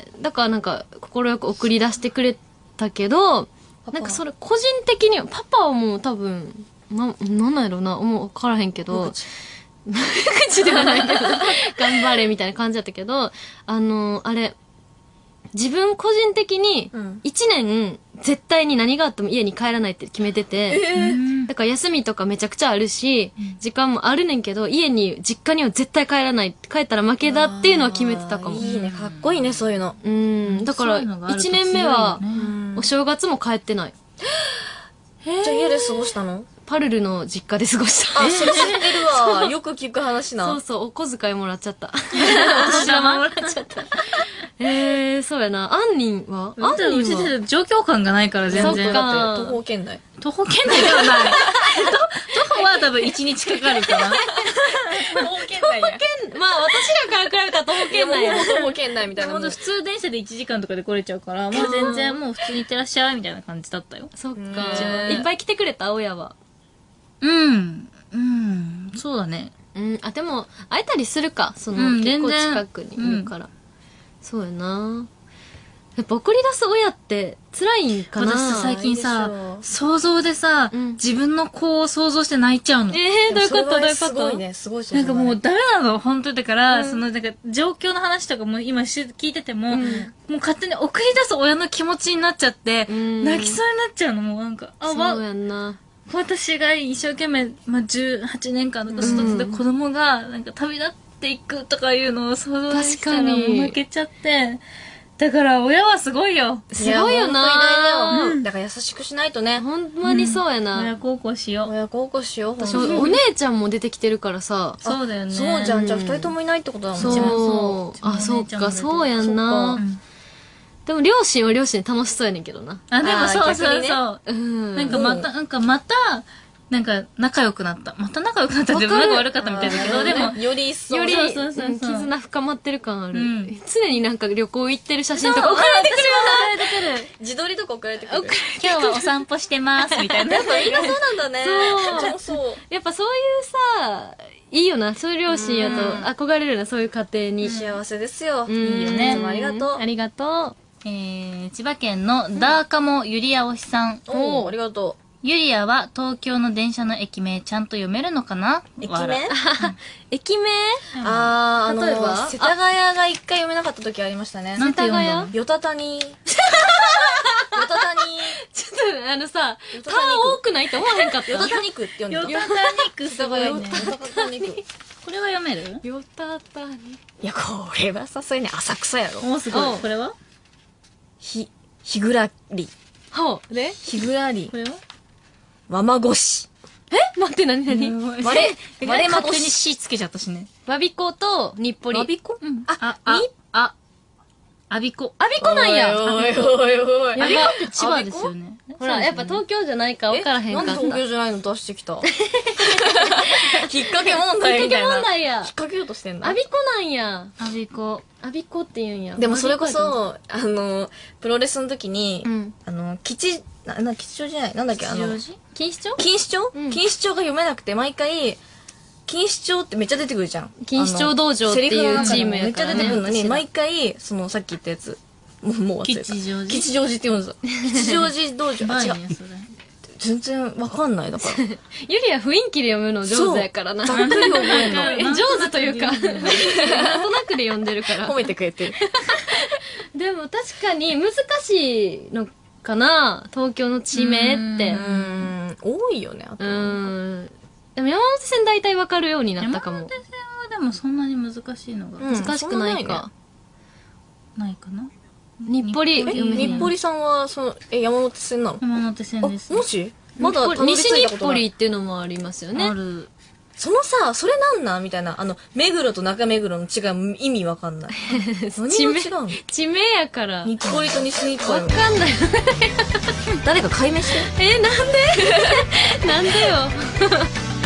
A: だからなんか、快く送り出してくれたけど、なんかそれ個人的には、パパはもう多分、な、なんなんやろうな、もう分からへんけど、無口ではないけど、頑張れみたいな感じだったけど、あの、あれ、自分個人的に、一年、絶対に何があっても家に帰らないって決めてて、えー、だから休みとかめちゃくちゃあるし、時間もあるねんけど、家に、実家には絶対帰らない。帰ったら負けだっていうのは決めてたかも。
B: いいね、かっこいいね、そういうの。
A: うん、だから、一年目は、お正月も帰ってない。
B: じゃあ家で過ごしたの？
A: パルルの実家で過ごした。
B: あ、それ知ってるわ。よく聞く話な。
A: そうそう、お小遣いもらっちゃった。お年玉もらっちゃった。えー、そうやな。アンニンは
C: アンニンは状況感がないから全然。
A: そっか。
B: 徒歩圏内。
C: 徒歩圏内ではない。徒歩は多分一日かかるかな。
B: 東県内や。
A: まあ私らから比べたら東県内や。
B: もう東県内みたいな。
C: ほんと普通電車でいちじかんとかで来れちゃうから、もう全然もう普通に行ってらっしゃいみたいな感じだったよ。
A: そっか。
B: へー
A: いっぱい来てくれた親は。
C: うん。うん。そうだね。
A: うん。あ、でも、会えたりするか。その、
C: うん
A: 結構
C: 全然
A: 近くにいるから。そうやな。やっぱ送り出す親って辛いんかな。
C: 私さ、最近
B: いい
C: さ
B: でしょ、う
C: 想像でさ、
A: うん
C: 自分の子を想像して泣いちゃうの。
A: えー、どういうことどういうこと
B: すごいね、すごい。
C: なんかもうダメなの、本当にだから、
A: うん
C: そのなんか状況の話とかも今し聞いてても、
A: うん
C: もう勝手に送り出す親の気持ちになっちゃって、
A: うん
C: 泣きそうになっちゃうの、もうなんか、あ、わ
A: そう、やんな。
C: 私が一生懸命、まあ、じゅうはちねんかんとか育てた子供が、なんか旅立っていくとかいうのを想像したらもう
A: 確かに
C: 負けちゃって、だから親はすごいよ。
A: すごいよな。
B: や本当偉大だよ。だから優しくしないとね。
A: ほんまにそうやな。
C: 親孝行しよう。
B: 親孝行しよう、
A: 私、
B: ほんと
A: お姉ちゃんも出てきてるからさ。
C: そうだよね。
B: そうじゃん。じゃあ
A: うん
B: 二人ともいないってことだもん。
A: そう
C: ちもそう
A: あ、そうか、そうやん
B: そっ
A: な
B: か。
A: でも両親は両親で楽しそうやねんけどな。
C: あ、でもそう
B: あー
C: そうそう。
A: うん。
C: なんかまた、なんかまた、なんか仲良くなった。また仲良くなったって
A: わかる
C: 仲悪かったみたいだけど、でも、
B: より一層。
A: より、
C: そうそうそうそう
A: うん絆深まってる感ある。
C: うん
A: 常になんか旅行行ってる写真とか送られてくる
C: 送られてくる。
B: 自撮りとか送られてくる。
C: 今日はお散歩してます、みたいな。
B: やっぱみんなそうなんだね。
A: そう
B: そうそう。
A: やっぱそういうさ、いいよな。そういう両親やと憧れるな、そういう家庭に。
B: 幸せですよ。
A: うん
C: いいよね
B: いつもありがとう
A: ありがと
C: えー、千葉県のダーカモゆりやおしさん。
B: おーありがと
C: ゆりやは東京の電車の駅名ちゃんと読めるのかな
B: う。駅
C: わら
B: 名
A: う。駅名
B: あー、あの
A: 例えば
B: 世田谷が一回読めなかった時ありましたね。
C: なんて読んだの
A: 世田谷
B: よたたに。よたたに。
A: ちょっと、あのさ、タ
B: よたたに
A: ーン多くないって思わへんかった
B: よたたに区って読んでた。
C: よたたにくすごいね。
B: よたたに区。
C: これは読める
A: よたたに。
B: いや、これはさすがに浅草やろ。
C: おーすご
A: お
C: い。これは
B: ひ、ひぐらり。
A: ほう。で
B: ひぐらり
C: こ。れは
B: わまごし。
A: え待って、なになに
B: 割れ、
C: 割
B: 割れまご
C: れまごし。
B: し。
C: しつけちゃったしね。
A: わびこと日暮里。
B: わびこ
C: うん。
B: あ
C: あ、あ、あ、あびこ。
A: あびこなんや。
B: おいおいおいおい。
C: あびこって千葉ですよね。
A: ほら、やっぱ東京じゃないか分からへんかった。
B: なんで東京じゃないの出してきたきっかけ問題
A: きっかけ
B: みたいな。
A: 問題や
B: 引っ。掛けようとしてんの
A: あびこなんや。
C: あびこ。
A: あびこって言うんや。
B: でもそれこそ、あの、プロレスの時に、
A: うん
B: あの、吉、な、な、吉祥寺じゃないなんだっけあの、
C: 吉祥
A: 錦糸町
B: 錦糸町、
A: うん
B: 錦糸町が読めなくて、毎回、錦糸町ってめっちゃ出てくるじゃん。
A: 錦糸町道場っていう
B: あのセリフの中でも
A: チームやからね
B: めっちゃ出てくるのに、
A: 私ら
B: 毎回、その、さっき言ったやつ、もう、もう忘れた。
C: 吉祥寺
B: 吉祥寺って言うんですよ。吉祥寺道場。あ、違う。
C: バイね、それ。
B: 全然わかんない。だから。
A: ゆりは雰囲気で読むの上手やからな。
B: そうざっくり覚えんの。
A: え上手というか、なんとなくで読んでるから
B: 褒。めてくれてる。
A: でも確かに難しいのかな東京の地名って
B: うー。ん、多いよね、あと。
A: うーん。でも山手線大体わかるようになったかも。
C: 山手線はでもそんなに難しいのが
B: うん
A: 難しくないか。
C: ないかな。
A: 日暮里
B: え、
A: 読めへん
B: 日暮里さんは、その、え、山手線なの
C: 山手線
B: あ、
C: です。
B: もしまだたどり着
A: 西日
B: いたことない。
A: 暮里っていうのもありますよね。
C: ある。
B: そのさ、それなんなんみたいな。あの、目黒と中目黒の違いも意味わかんない。何
A: 地名
B: が違うの
A: 地名やから。
B: 日暮里と西日暮
A: わ
B: 里。
A: かんない。
B: 誰か解明して。
A: え、なんでなんでよ。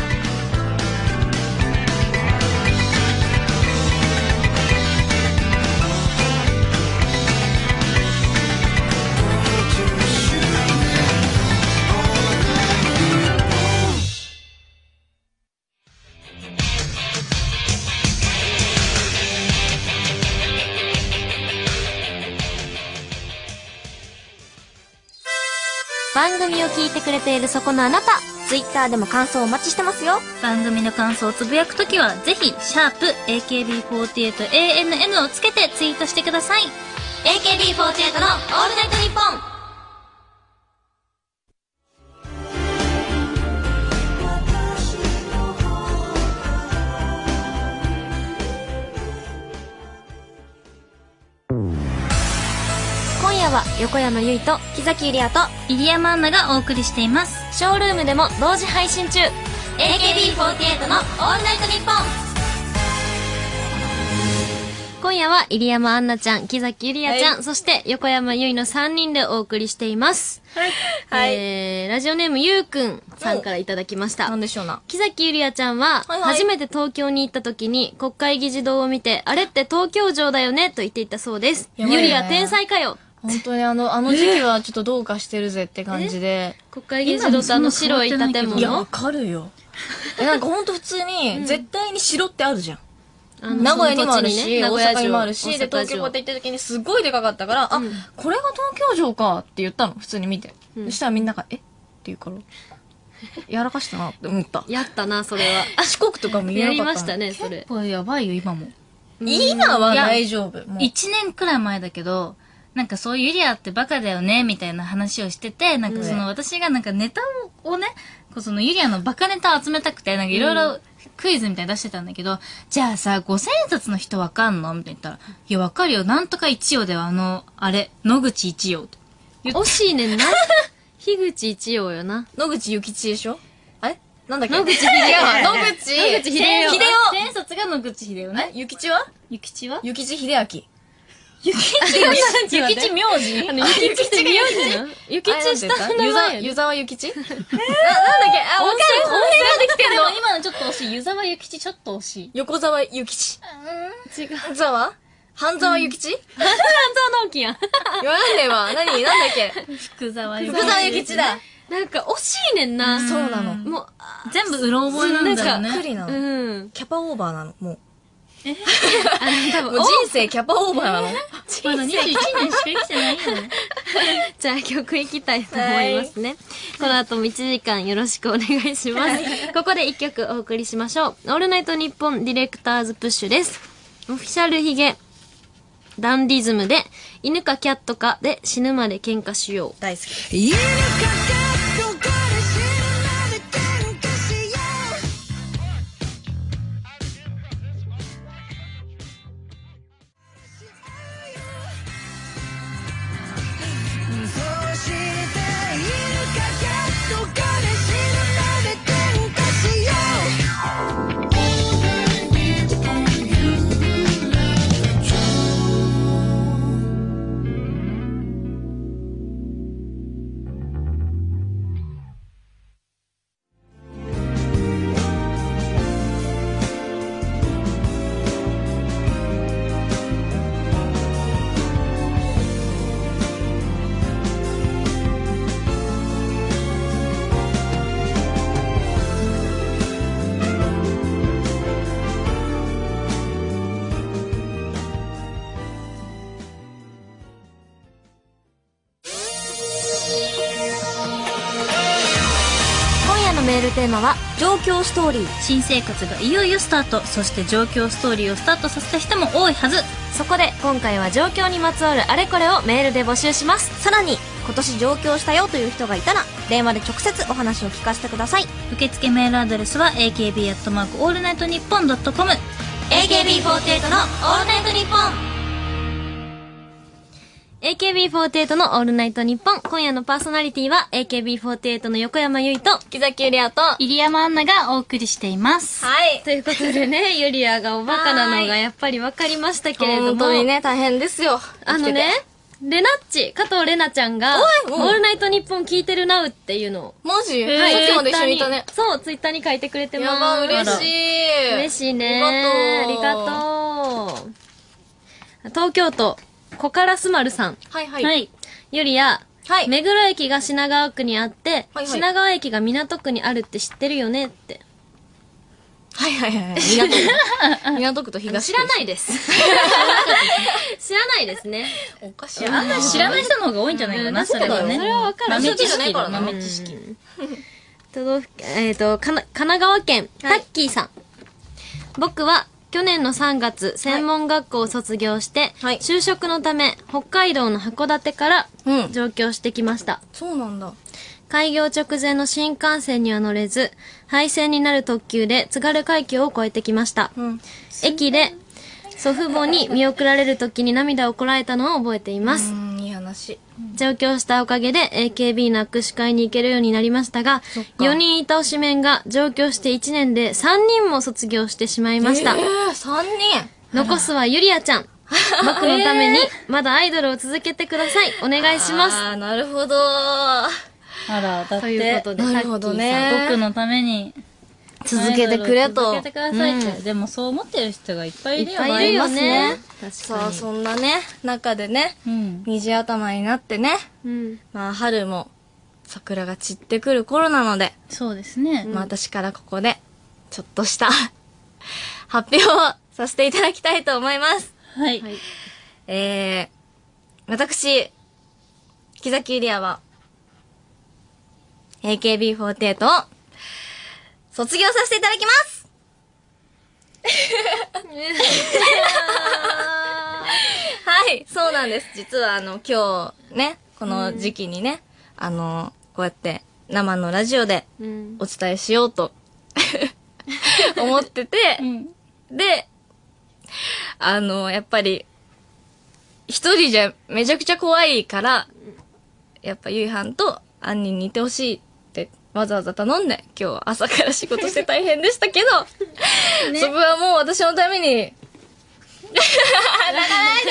D: 番組を聞いてくれているそこのあなた、ツイッターでも感想お待ちしてますよ。
C: 番組の感想をつぶやくときは、ぜひ、シャープ エーケービーフォーティーエイトエーエヌエヌ をつけてツイートしてください。
D: エーケービーフォーティーエイトのオールナイトニッポン。今夜は横山由依と木崎ゆりあと
C: 入山アンナがお送りしています。
D: ショールームでも同時配信中。エーケービーフォーティーエイトのオールナイトニッポン。今夜
A: 夜は入山杏奈ちゃん、木崎ゆりやちゃん、はい、そして横山由依のさんにんでお送りしています。はい。はい、えー、ラジオネームゆうくんさんからいただきました。
B: なんでしょうな。
A: 木崎ゆりやちゃんは、はいはい、初めて東京に行った時に国会議事堂を見て、あれって東京城だよねと言っていたそうです。ゆりや天才かよ。
B: 本当にあの、あの時期はちょっとどうかしてるぜって感じで。
A: 国会議事堂とあの白い建物。
B: いや、わかるよ。え、なんかほんと普通に、絶対に城ってあるじゃん。うん、名古屋にもあるし、ね、大阪にもあるし、で、東京こうやって行った時にすごいでかかったから、うん、あ、これが東京城かって言ったの、普通に見て。うん、そしたらみんなが、えって言うから、やらかしたなって思った。
A: やったな、それは。
B: 四国とかも言えなかった。
A: やりましたね、それ。
C: 結構やばいよ、今も。
B: 今は大丈夫。
C: 一年くらい前だけど、なんかそういうユリアってバカだよね、みたいな話をしてて、なんかその私がなんかネタをね、そのユリアのバカネタを集めたくて、なんかいろいろクイズみたいに出してたんだけど、うん、じゃあさ、五千円札の人わかんのみたいな言ったら、いやわかるよ、なんとか一葉ではあの、あれ、野口一葉と。
A: 惜しいねんな。樋口一葉よな。
B: 野口諭吉でしょあれなんだっけ
A: 野口秀夫。野
B: 口
A: 野口秀夫。
C: 秀夫。千円札が野口秀夫ね。
B: 諭吉は
C: 諭吉は
B: 諭吉秀明。
C: ゆきち、ゆきち名字
A: あの、ゆきちって名字なゆきち下の名前
B: 湯沢ゆきちえー、なんだっけ
C: あ、わかる。音声できてるの今のちょっと惜しい。湯沢ゆきちちょっと惜しい。
B: 横沢ゆきち。
A: うん。違う。
B: 沢半沢ゆきち
A: 半沢直樹やん。
B: 言わんねえわ。何なんだっけ
C: 福沢ゆきち。
B: 福沢ゆきちだ。
A: なんか惜しいねんな。
B: そうなの。
A: もう、
C: 全部うろ覚えなんだよね。
B: ざっくりなの。うん。キャパオーバーなの、もう。
C: え
B: あの、多分もう人生キャパオーバーなの
C: まだにじゅういちねんしか生きてないよ。
A: じゃあ曲いきたいと思いますね。この後もいちじかんよろしくお願いします。ここでいっきょくお送りしましょう。オールナイトニッポンディレクターズプッシュです。オフィシャルヒゲ、ダンディズムで、犬かキャットかで死ぬまで喧嘩しよう。
B: 大好き。犬かキャットかで死ぬまで喧嘩しよう。
D: メールテーマは上京ストーリー。
C: 新生活がいよいよスタート。そして上京ストーリーをスタートさせた人も多いはず。
D: そこで今回は上京にまつわるあれこれをメールで募集します。さらに今年上京したよという人がいたら電話で直接お話を聞かせてください。
C: 受付メールアドレスは エーケービー アットマークオールナイトニッポンドットコム エ
D: ーケービーフォーティーエイト のオールナイトニッポン。
A: エーケービーフォーティーエイト のオールナイトニッポン。今夜のパーソナリティは エーケービーフォーティーエイト の横山由依と
B: 木崎ゆりあと
C: 入山杏奈がお送りしています。
A: はい。ということでね、ゆりあがおバカなのがやっぱり分かりましたけれども。
B: 本当にね、大変ですよ。
A: あのね、レナッチ、加藤レナちゃんが、オールナイトニッポン聞いてるなうっていうのを。
B: マジ？はい。さっきまで一緒にいたね。
A: そう、ツイッターに書いてくれてます。
B: やば、嬉しい。
A: 嬉しいね。ありがとう。ありがとう。東京都、小からすまるさん。
B: はいはい。
A: はい。ゆりや、
B: はい。
A: 目黒駅が品川区にあって、はいはい、品川駅が港区にあるって知ってるよねって。
B: はいはいはい。港区。港区と東
A: 区。知らないです。知らないですね。
B: おかしい。
C: あんまり知らない人の方が多いんじゃないかな、それはね。
A: それはわかる。
C: 豆知識だ、豆知識。
A: 都道府県、えっと、かな、神奈川県、タッキーさん。僕は、去年のさんがつ、専門学校を卒業して、はい、就職のため、北海道の函館から上京してきました。
B: うん、そうなんだ。
A: 開業直前の新幹線には乗れず、廃線になる特急で津軽海峡を越えてきました。うん、駅で、祖父母に見送られる時に涙をこらえたのを覚えています。
B: うん、いい話。
A: 上京したおかげで エーケービー の握手会に行けるようになりましたが、よにんいた推しメンが上京していちねんでさんにんも卒業してしまいました。
B: えー、さんにん
A: 残すはゆりあちゃん。 僕のためにまだアイドルを続けてください。お願いします。
B: あー、なるほど。
C: あら、だっ
A: という
C: て
A: ことで、
B: なるほどね
C: 僕のために
B: 続けてくれと。
C: 続けてくださいって、うん、でもそう思ってる人がいっぱいいるよね。
A: いっぱいいるよね。
B: さあ、そんなね、中でね、
C: うん、
B: 虹頭になってね、
A: うん、
B: まあ、春も桜が散ってくる頃なので、
C: そうですね。
B: まあ、私からここで、ちょっとした発表をさせていただきたいと思います。
C: はい。
B: えー、私、木崎ゆりあは、エーケービーフォーティーエイト を、卒業させていただきますはい、そうなんです。実はあの、今日ね、この時期にね、うん、あの、こうやって生のラジオでお伝えしようと、うん、思ってて、うん、で、あの、やっぱり、一人じゃめちゃくちゃ怖いから、やっぱゆいはんとアンニにいてほしいってわざわざ頼んで、今日朝から仕事して大変でしたけど、ね、そこはもう私のために、泣かないで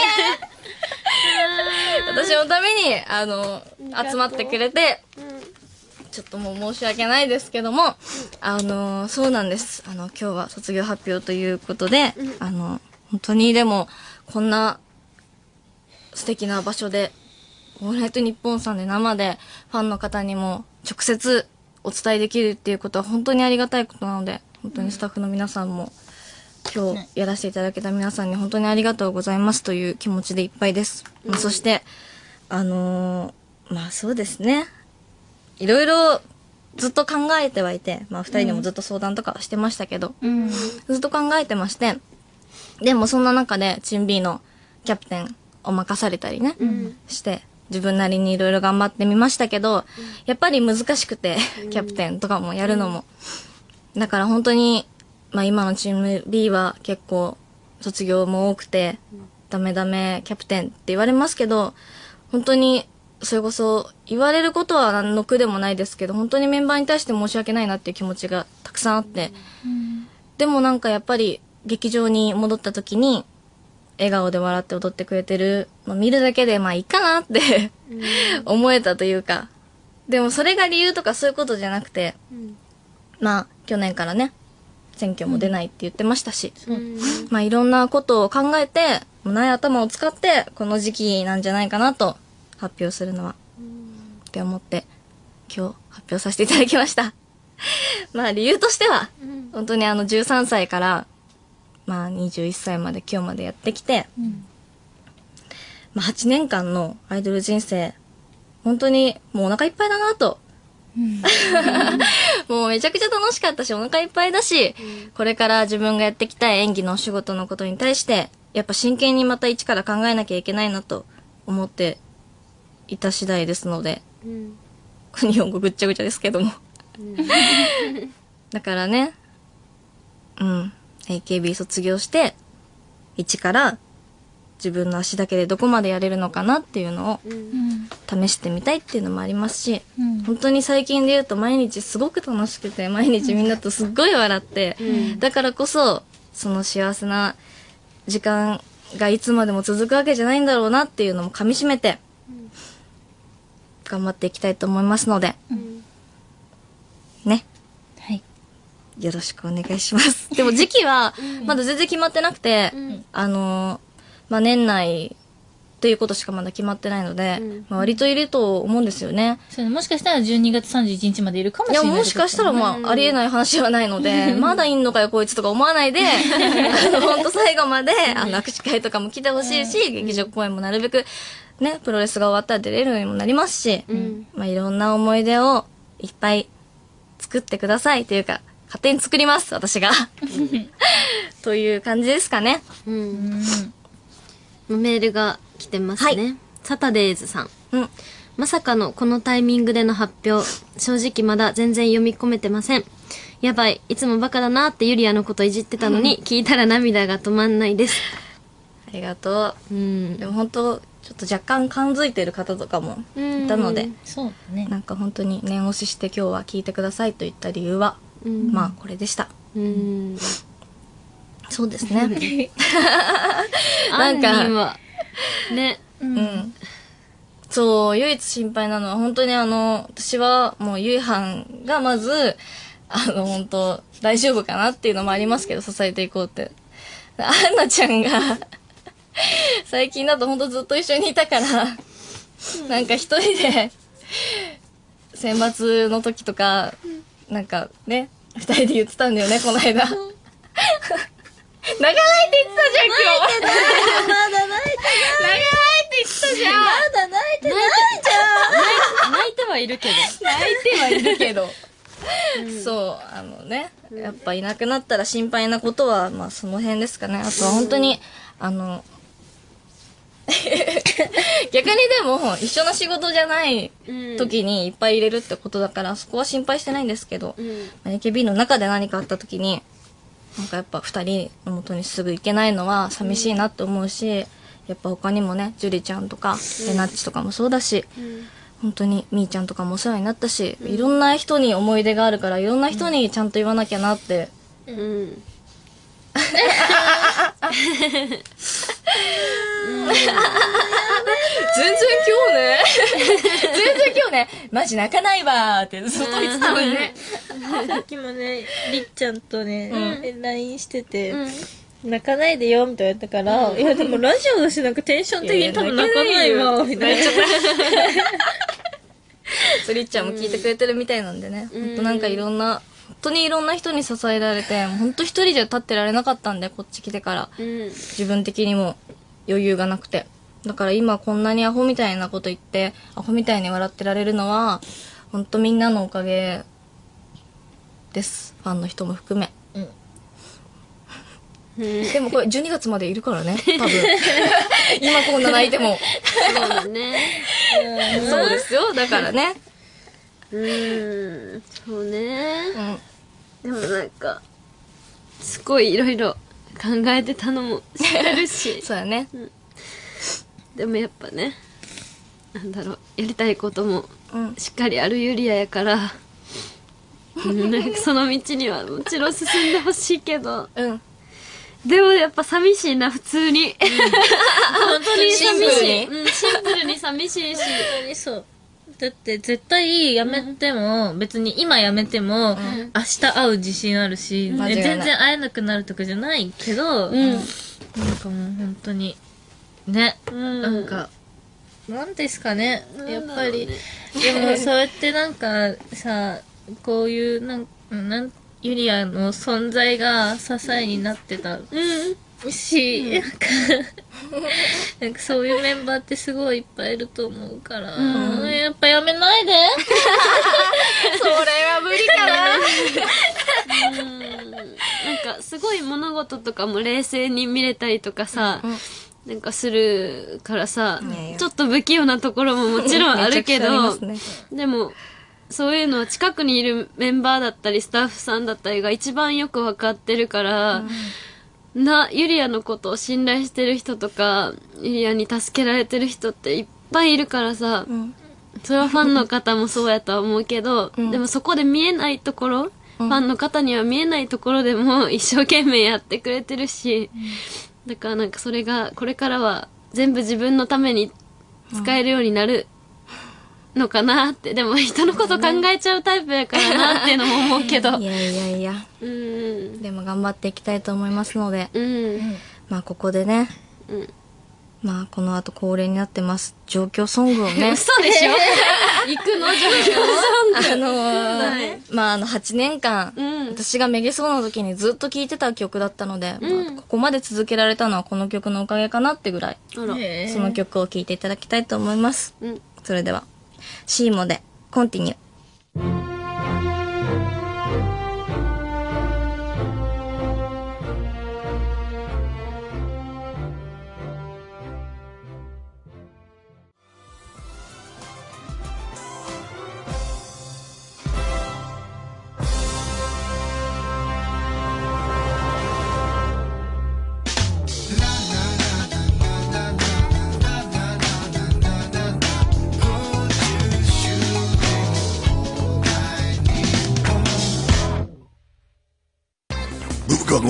B: 私のために、あの、集まってくれて、ちょっともう申し訳ないですけども、あの、そうなんです。あの、今日は卒業発表ということで、あの、本当にでも、こんな素敵な場所で、オールナイトニッポンさんで生でファンの方にも直接お伝えできるっていうことは本当にありがたいことなので、本当にスタッフの皆さんも、今日やらせていただけた皆さんに本当にありがとうございますという気持ちでいっぱいです。うん、まあ、そして、あのー、まあそうですね。いろいろずっと考えてはいて、まあ二人でもずっと相談とかはしてましたけど、うん、ずっと考えてまして、でもそんな中でチーム B のキャプテンを任されたりね、うん、して自分なりにいろいろ頑張ってみましたけど、うん、やっぱり難しくて、うん、キャプテンとかもやるのも、うん、だから本当にまあ今のチーム B は結構卒業も多くて、うん、ダメダメキャプテンって言われますけど、本当にそれこそ言われることは何の苦でもないですけど、本当にメンバーに対して申し訳ないなっていう気持ちがたくさんあって、うん、でもなんかやっぱり劇場に戻った時に笑顔で笑って踊ってくれてるの見るだけでまあいいかなって思えたというか、でもそれが理由とかそういうことじゃなくて、うん、まあ去年からね選挙も出ないって言ってましたし、うん、まあいろんなことを考えてない頭を使ってこの時期なんじゃないかなと発表するのは、うん、って思って今日発表させていただきましたまあ理由としては、うん、本当にあのじゅうさんさいからまあにじゅういっさいまで今日までやってきて、うん、まあはちねんかんのアイドル人生本当にもうお腹いっぱいだなと、うん、もうめちゃくちゃ楽しかったしお腹いっぱいだし、うん、これから自分がやっていきたい演技のお仕事のことに対してやっぱ真剣にまた一から考えなきゃいけないなと思っていた次第ですので、うん、日本語ぐっちゃぐちゃですけども、うん、だからね、うん、エーケービー 卒業して一から自分の足だけでどこまでやれるのかなっていうのを試してみたいっていうのもありますし、うん、本当に最近で言うと毎日すごく楽しくて毎日みんなとすっごい笑って、うん、だからこそその幸せな時間がいつまでも続くわけじゃないんだろうなっていうのもかみしめて頑張っていきたいと思いますので、うん、ね、はい、よろしくお願いしますでも時期はまだ全然決まってなくて、うん、あのまあ年内ということしかまだ決まってないので、うん、まあ、割といると思うんですよね。
C: そう、もしかしたらじゅうにがつさんじゅういちにちまでいるかもしれない。
B: いや、もしかしたらまあ、ありえない話はないので、まだいんのかよこいつとか思わないで、ほんと最後まで、あの、握手会とかも来てほしいし、劇場公演もなるべく、ね、プロレスが終わったら出れるようにもなりますし、うん、まあ、いろんな思い出をいっぱい作ってくださいというか、勝手に作ります、私が。という感じですかね。うん。
A: うん、メールが来てますね。はい、サタデーズさん。うん。まさかのこのタイミングでの発表。正直まだ全然読み込めてません。やばい。いつもバカだなってユリアのこといじってたのに、聞いたら涙が止まんないです。
B: ありがとう。うん。でも本当ちょっと若干感づいてる方とかもいたので、
C: そうだね。
B: なんか本当に念押しして今日は聞いてくださいと言った理由は、うん、まあこれでした。うん。 そうですね。
A: なんか、ね。
B: うん。そう、唯一心配なのは、本当にあの、私はもうゆいはんがまず、あの、本当大丈夫かなっていうのもありますけど、支えていこうって。アンナちゃんが、最近だと本当ずっと一緒にいたから、なんか一人で、選抜の時とか、なんかね、二人で言ってたんだよね、この間。泣かないって言ってたじゃん、今日。泣いてないよ、まだ泣いてない。泣かないって言ってたじゃん。まだ泣いてないじゃん。
A: 泣いてはいるけど。
B: 泣いてはいるけど。うん、そう、あのね、やっぱいなくなったら心配なことは、まあその辺ですかね。あとは本当に、あの、逆にでも一緒の仕事じゃない時にいっぱい入れるってことだから、そこは心配してないんですけど、うん、エーケービー の中で何かあった時になんかやっぱふたりの元にすぐ行けないのは寂しいなって思うし、やっぱ他にもね、ジュリちゃんとかレナッチとかもそうだし、うん、本当にみーちゃんとかもお世話になったし、うん、いろんな人に思い出があるから、いろんな人にちゃんと言わなきゃなって、うんうん全然今日ね全然今日ねマジ泣かないわーってずっと言ってたのにね
C: さっきもねりっちゃんとね、うん、ライン してて、うん、泣かないでよみたいな言ったから、うん、いやでもラジオだしなんかテンション的に多分泣かないわみたいな
B: りっちゃんも聞いてくれてるみたいなんでね、うん、ほんとなんかいろんな本当にいろんな人に支えられて、本当一人じゃ立ってられなかったんで、こっち来てから、うん、自分的にも余裕がなくて、だから今こんなにアホみたいなこと言ってアホみたいに笑ってられるのは本当みんなのおかげです。ファンの人も含め、うん、でもこれじゅうにがつまでいるからね、多分今こんな泣いても
A: そうだね
B: そうですよ、だからね
A: うーん、そうね、うん、でもなんかすごいいろいろ考えてたのも知ってるし
B: そうだね、うん、
A: でもやっぱね、なんだろう、やりたいこともしっかりあるユリアやから、うん、なんかその道にはもちろん進んでほしいけど、うん、でもやっぱ寂しいな、普通に、うん、本当に寂しい、うん、シンプルに寂しいし、
C: 本当にそう。だって絶対やめても、うん、別に今やめても、うん、明日会う自信あるし、うん、全然会えなくなるとかじゃないけど、うん、なんかもう本当にね、うん、なんかなんですかね、やっぱり、ね、でもそうやってなんかさ、こういうなんなんユリアの存在が支えになってた、うん、し、うん、なんかなんかそういうメンバーってすごいいっぱいいると思うから、うん、やっぱやめないで
B: それは無理かな
A: うんなんかすごい物事とかも冷静に見れたりとかさ、うん、なんかするからさ、うん、ちょっと不器用なところももちろんあるけど、ね、でもそういうのは近くにいるメンバーだったりスタッフさんだったりが一番よく分かってるから、うん、なユリアのことを信頼してる人とかユリアに助けられてる人っていっぱいいるからさ、うん、それはファンの方もそうやとは思うけど、うん、でもそこで見えないところ、うん、ファンの方には見えないところでも一生懸命やってくれてるし、うん、だからなんかそれがこれからは全部自分のために使えるようになるのかなって、でも人のこと考えちゃうタイプやからなっていうのも思うけど
B: いやいやいや、うん、でも頑張っていきたいと思いますので、うん、まあここでね、うん、まあこの後恒例になってます状況ソングをね
A: 嘘でしょ行くの状況
B: ソングあのーはい、まああのはちねんかん、うん、私がめげそうな時にずっと聴いてた曲だったので、うん、まあ、ここまで続けられたのはこの曲のおかげかなってぐらい、その曲を聴いていただきたいと思います、うん、それではシーモでコンティニュー。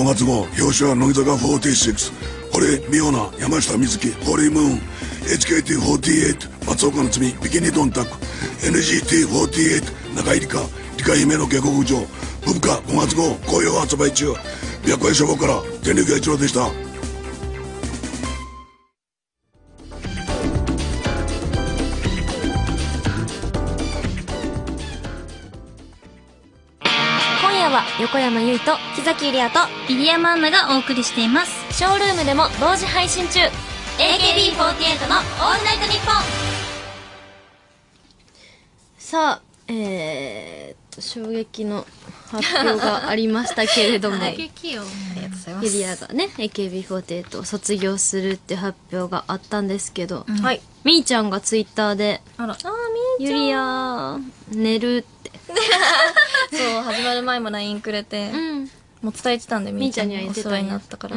E: ごがつ号、表紙は乃木坂フォーティーシックス、堀美央奈、山下美月、堀ムーン、エイチケーティーフォーティーエイト、松岡夏実、ビキニドンタク、エヌジーティーフォーティーエイト、中井理香、理香姫の下克上、文化ごがつ号、好評発売中。白夜書房から天竜家一郎でした。
D: 横山由依と木崎ゆりあと
C: 入山アンナがお送りしています。
D: ショールームでも同時配信中 エーケービーフォーティーエイト のオールナイトニッポン。
A: さあ、えー、っと衝撃の発表がありましたけれども、
C: 衝撃よ。
B: ありがとうございます。
A: ユリアがね エーケービーフォーティーエイト を卒業するって発表があったんですけど、
B: はい。
A: みーちゃんがツイッターで
B: あら。あー、み
A: ユリア寝るって
B: そう、始まる前も ライン くれて、
A: うん、
B: もう伝えてたんで、
A: みーちゃんには言ってたんや。
B: お世話になったから。
A: うん、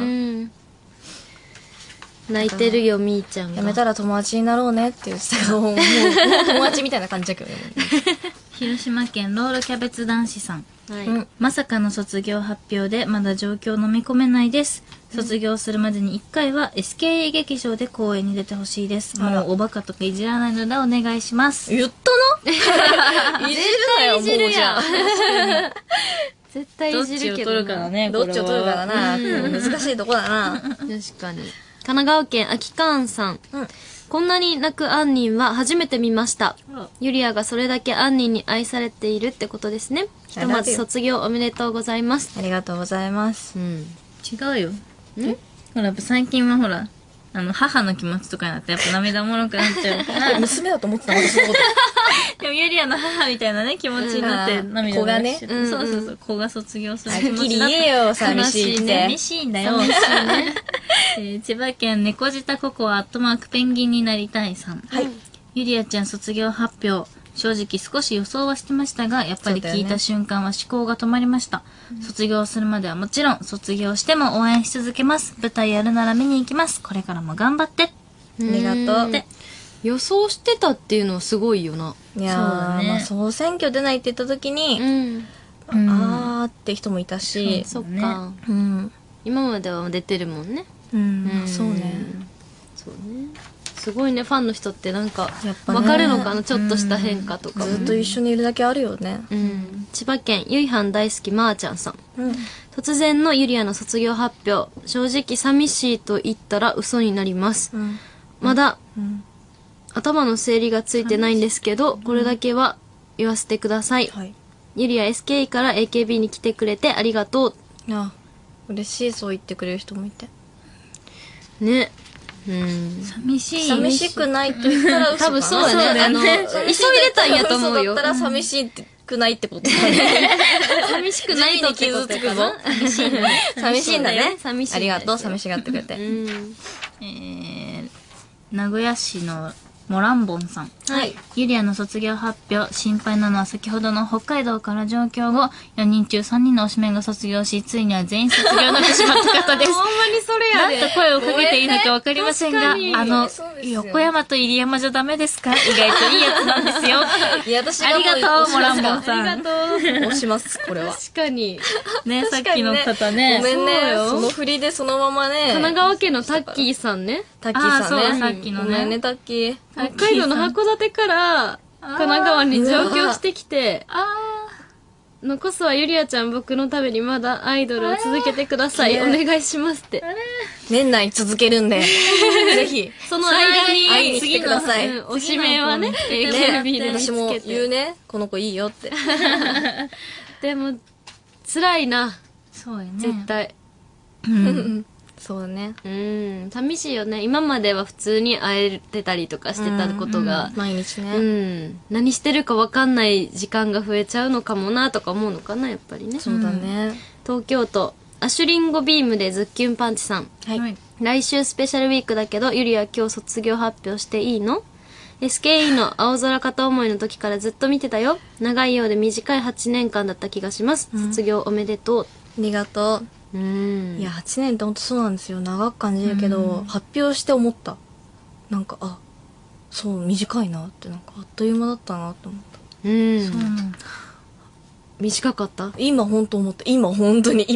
A: 泣いてるよみーちゃんが。
B: やめたら友達になろうねって言ってたけど、もう、もう友達みたいな感じだけどね。
C: 広島県ロールキャベツ男子さん。
A: はい、
B: うん
C: まさかの卒業発表でまだ状況飲み込めないです。卒業するまでにいっかいは エスケーエー 劇場で公演に出てほしいです。
B: あら
C: もうおバカとかいじらないのでお願いします。
B: 言ったのいじるなよ、もうじゃあ。
A: 絶対いじるけどな。
C: どっちを取るからね。
B: どっちを取るからな。難しいとこだな。
A: 確かに。神奈川県秋カーンさん、
B: うん。
A: こんなに泣く杏仁は初めて見ました。
C: あ
A: ユリアがそれだけ杏仁に愛されているってことですね。ひとまず卒業おめでとうございます。
B: ありがとうございます。
A: うん。
C: 違うよ。ほら、やっぱ最近はほら、あの、母の気持ちとかになってやっぱ涙もろくなっちゃうから。
B: 娘だと思ってた私のこと。
C: でもユリアの母みたいなね、気持ちになって
B: うん
C: 涙
B: 子がね
C: 流しちゃうそうそうそう、子が卒業する
B: はっきり言えよ、寂しいって。
C: 寂しいんだよ。えー千葉県猫舌ココアアットマークペンギンになりたいさん。
B: はい。
C: ゆりあちゃん卒業発表。正直少し予想はしてましたが、やっぱり聞いた瞬間は思考が止まりました。卒業するまではもちろん、卒業しても応援し続けます。舞台やるなら見に行きます。これからも頑張って。
B: ありがとう。
A: で予想してたっていうのはすごいよな。
B: いやー、
C: そうだね
B: まあ、総選挙出ないって言った時に、
A: ん。
B: あーって人もいたし、
A: そっか。
B: うん。
A: 今までは出てるもんね。
B: うん、
A: うん
B: そうね。
A: そうね。すごいね、ファンの人ってなんか、
B: やっぱね
A: わかるのかな、ちょっとした変化とかも。
B: ずっと一緒にいるだけあるよね。
A: うん。千葉県ゆいはん大好きまーちゃんさん。
B: うん。
A: 突然のユリアの卒業発表。正直寂しいと言ったら嘘になります。
B: うん。
A: まだ
B: うん。
A: 頭の整理がついてないんですけど、これだけは言わせてください。
B: はい。
A: ユリア エスケーイー から エーケービー に来てくれてありがと
B: あ、嬉しい、そう言ってくれる人もいて。
A: う。ね。うん。
C: 寂しい。
B: 寂しくないと言ったら嘘かな。
A: 多分そうだね。あの、急いでたんやと思うよ
B: 嘘だった。ら寂しくないってことだね。
A: 寂しくないとってこと
B: 傷つくぞ
A: かな。寂しいね。
B: 寂しいんだね。
A: 寂しいんだよ
B: ありがとう、寂しがってくれ
A: う
B: て。
A: ん。
C: えー、名古屋市のモランボンさん。
B: はい。
C: ユリアの卒業発表。心配なのは先ほどの北海道から上京後、よにん中さんにんの推しメンが卒業し、ついには全員卒業になってしまった方です。
A: ほんまにそれや
C: なん
A: で。
C: と声をかけていいのかわかりませんが、
A: 確かに
C: あの
B: そうです、よ
C: 横山と入山じゃダメですか意外といいやつなんですよ。
B: いや、私
C: ありがとう、モランボンさん。
A: ありがとう。
B: 押します、これは。
A: 確かに。
C: ね、さっきの
B: 確かにね
C: 方ね。
B: ごめんね。
A: そうよ
B: その振りでそのままね。
A: 神奈川県のタッキーさんね。
B: タッキーさんね。
C: あそうさっきのね
B: ごめんね、タッキー。
A: 北海道の函館から神奈川に上京してきて、
C: あ
A: 残すはゆりあちゃん僕のためにまだアイドルを続けてください。お願いしますって。
B: 年内続けるんで。ぜひ。
A: その間に、
B: 会いに来てください
A: うんおしめはね、エーケービー で見つ
B: 私も
A: けて。
B: 言うね。この子いいよって。
A: でも、辛いな、
C: そうよね。
A: 絶対。
C: うん。
B: そうだね。
A: うん、寂しいよね。今までは普通に会えてたりとかしてたことが、
B: 毎日
A: う
B: ね。
A: ん、何してるか分かんない時間が増えちゃうのかもなとか思うのかな、やっぱりね。
B: そうだね。
A: 東京都、アシュリンゴビームでズッキュンパンチさん。
B: はい。
A: 来週スペシャルウィークだけど、ゆりは今日卒業発表していいの？ エスケーイー の青空片思いの時からずっと見てたよ。長いようで短いはちねんかんだった気がします。卒業おめでと
B: ありがと
A: う。うん。
B: う。いや、はちねんってほんとそうなんですよ。長く感じるけど、発表して思った。なんか、あ、そう、短いなって、なんか、あっという間だったなって思った。
A: うん。
C: そうなんだ。
A: 短かった？
B: 今ほんと思った。今、ほんとに今。